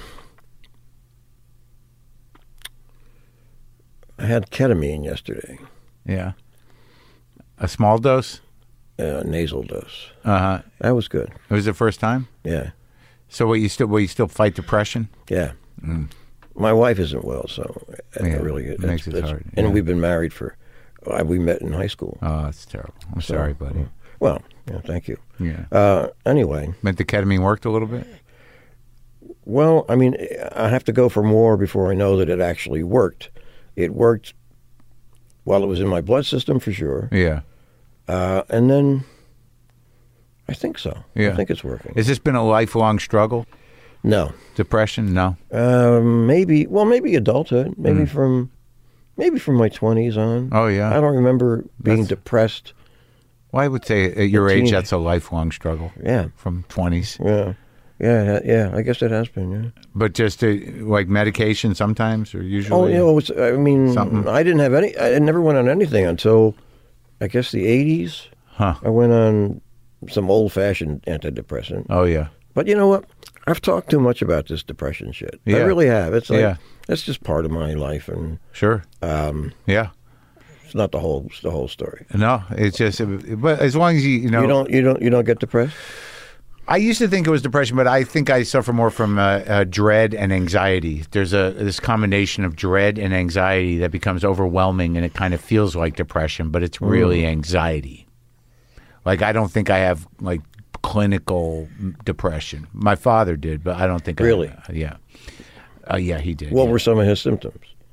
I had ketamine yesterday, Yeah. A small dose? uh, nasal dose. Uh-huh. That was good. It was the first time? Yeah. So what, you still will you still fight depression? Yeah. My wife isn't well, so I Yeah, really it that's- makes it that's- hard, And yeah. we've been married for. Uh, we met in high school. Oh, that's terrible. I'm So, sorry, buddy. yeah. Well, yeah, thank you. Yeah. Uh, anyway, Meant the ketamine worked a little bit? well, I mean, I have to go for more before I know that it actually worked. It worked while it was in my blood system, for sure. Yeah. Uh, and then I think so. Yeah. I think it's working. Has this been a lifelong struggle? No. Depression? No. Um, maybe, well, maybe adulthood. Maybe Mm. from maybe from my twenties on. Oh, yeah. I don't remember being That's- depressed. Well, I would say at your Teen- age, that's a lifelong struggle Yeah. from twenties. Yeah. Yeah, yeah, I guess it has been, yeah. But just uh, like medication sometimes or usually? Oh, yeah, well, it's, I mean, Something. I didn't have any, I never went on anything until, I guess, the eighties. Huh. I went on some old-fashioned antidepressant. Oh, yeah. But you know what? I've talked too much about this depression shit. Yeah. I really have. It's like, Yeah. that's just part of my life, and Sure. um, Yeah. it's not the whole, it's the whole story. No, it's just, but as long as you, you know. You don't, you don't, you don't get depressed? I used to think it was depression, but I think I suffer more from uh, uh, dread and anxiety. There's a this combination of dread and anxiety that becomes overwhelming, and it kind of feels like depression, but it's really anxiety. Like I don't think I have like clinical depression. My father did, but I don't think Really? I, yeah, uh, yeah, he did. What yeah. were some of his symptoms?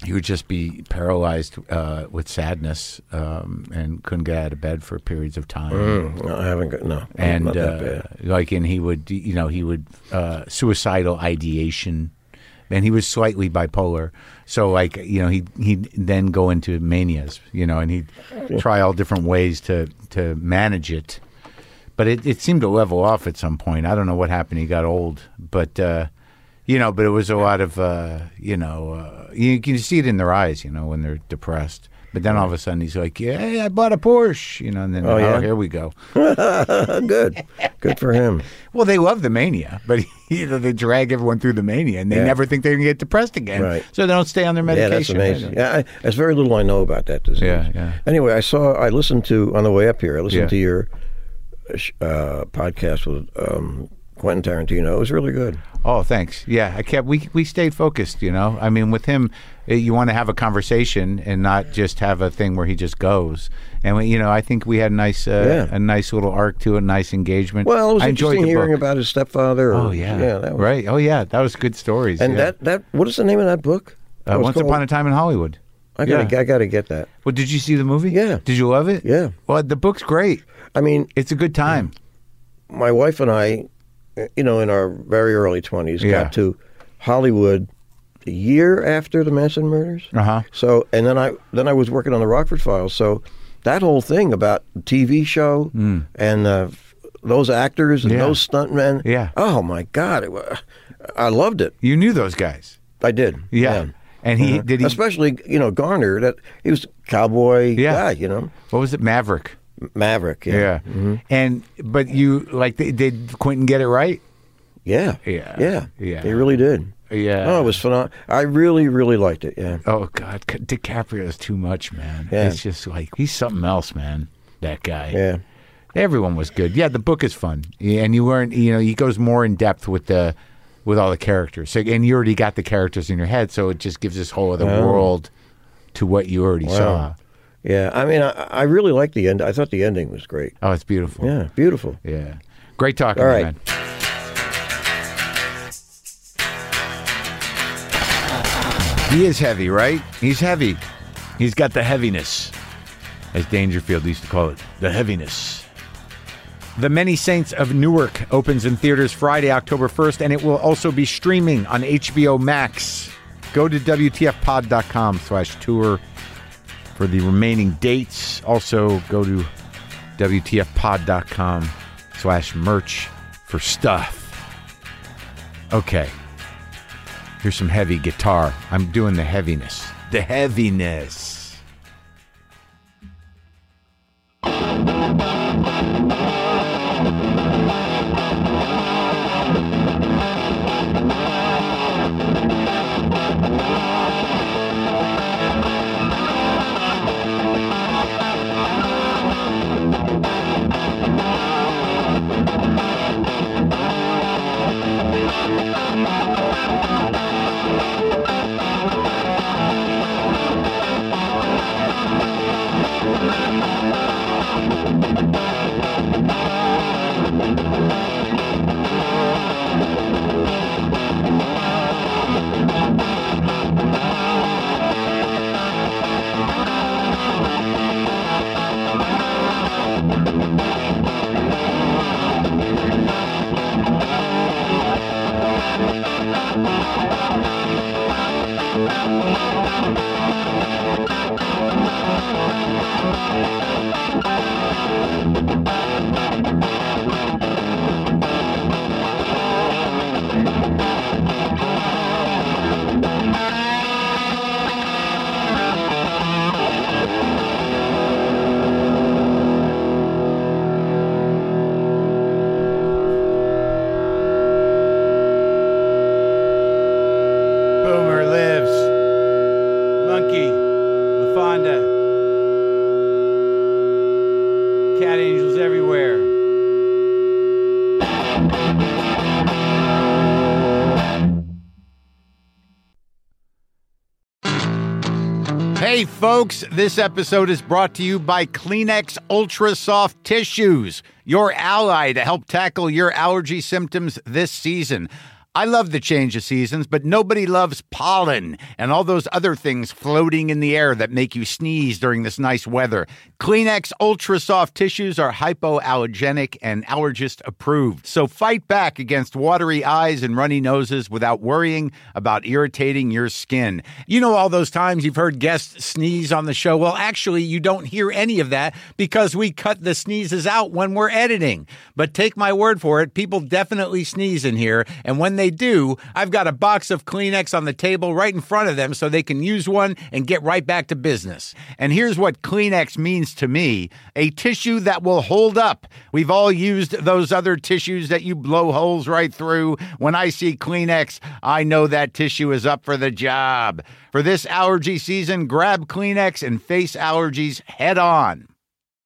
he would just be paralyzed uh, with sadness um, and couldn't get out of bed for periods of time. Mm, no, I haven't got no, and not that uh, bad. like, and he would, you know, he would uh, suicidal ideation, and he was slightly bipolar. So, like, you know, he he'd then go into manias, you know, and he'd try all different ways to to manage it. But it, it seemed to level off at some point. I don't know what happened. He got old, but. Uh, You know, but it was a lot of, uh, you know, uh, you can see it in their eyes, you know, when they're depressed. But then all of a sudden he's like, yeah, hey, I bought a Porsche, you know, and then, oh, yeah? oh here we go. Good. Good for him. Well, they love the mania, but, you know, they drag everyone through the mania, and they Yeah. never think they're going to get depressed again. Right. So they don't stay on their medication. Yeah, that's amazing. Yeah, I, there's very little I know about that disease. Yeah, yeah. Anyway, I saw, I listened to, on the way up here, I listened Yeah. to your uh, podcast with um, Quentin Tarantino. It was really good. Oh, thanks. Yeah, I kept. We we stayed focused. You know, I mean, with him, eh, you want to have a conversation and not just have a thing where he just goes. And we, you know, I think we had a nice, uh, Yeah. a nice little arc to it, nice engagement. Well, it was I enjoyed interesting the hearing book. about his stepfather. Or, Oh yeah, yeah, that was, right. Oh yeah, that was good stories. And yeah. that, that, what is the name of that book? uh, Once Upon a Time in Hollywood. I gotta, yeah. I gotta get that. Well, did you see the movie? Yeah. Did you love it? Yeah. Well, the book's great. I mean, It's a good time. my wife and I, you know, in our very early twenties, Yeah. got to Hollywood a year after the Manson murders. Uh huh. So, and then I then I was working on the Rockford Files. So, that whole thing about the T V show and uh, those actors and Mm. Yeah. those stuntmen. Yeah. Oh my God, it, wa- I loved it. You knew those guys. I did. Yeah. And he Uh-huh. did he. Especially, you know, Garner. That he was a cowboy Yeah. guy. You know, What was it? Maverick. Maverick. Yeah. Yeah. Mm-hmm. And but you like did Quentin get it right? Yeah. Yeah. Yeah. Yeah. He really did. Yeah. Oh, it was phenomenal. I really, really liked it. Yeah. Oh God, C- DiCaprio is too much, man. Yeah. It's just like he's something else, man. That guy. Yeah. Everyone was good. Yeah, the book is fun, Yeah, and you learn. You know, he goes more in depth with the with all the characters. So, and you already got the characters in your head, so it just gives this whole other Oh. world to what you already Wow. saw. Yeah. I mean, I, I really liked the end. I thought the ending was great. Oh, it's beautiful. Yeah. Beautiful. Yeah. Great talking, All to you, right. man. He is heavy, right? He's heavy. He's got the heaviness, as Dangerfield used to call it, the heaviness. The Many Saints of Newark opens in theaters Friday, October first, and it will also be streaming on H B O Max. Go to W T F pod dot com slash tour for the remaining dates. Also, go to W T F pod dot com slash merch for stuff. Okay. Here's some heavy guitar. I'm doing the heaviness. The heaviness. Boomer lives. Monkey. LaFonda. Cat angels everywhere. Hey folks, this episode is brought to you by Kleenex Ultra Soft Tissues, your ally to help tackle your allergy symptoms this season. I love the change of seasons, but nobody loves pollen and all those other things floating in the air that make you sneeze during this nice weather. Kleenex Ultra Soft Tissues are hypoallergenic and allergist approved. So fight back against watery eyes and runny noses without worrying about irritating your skin. You know all those times you've heard guests sneeze on the show? Well, actually, you don't hear any of that because we cut the sneezes out when we're editing. But take my word for it, people definitely sneeze in here, and when they do, I've got a box of Kleenex on the table right in front of them so they can use one and get right back to business. And here's what Kleenex means to me: a tissue that will hold up. We've all used those other tissues that you blow holes right through. When I see Kleenex, I know that tissue is up for the job. For this allergy season, grab Kleenex and face allergies head on.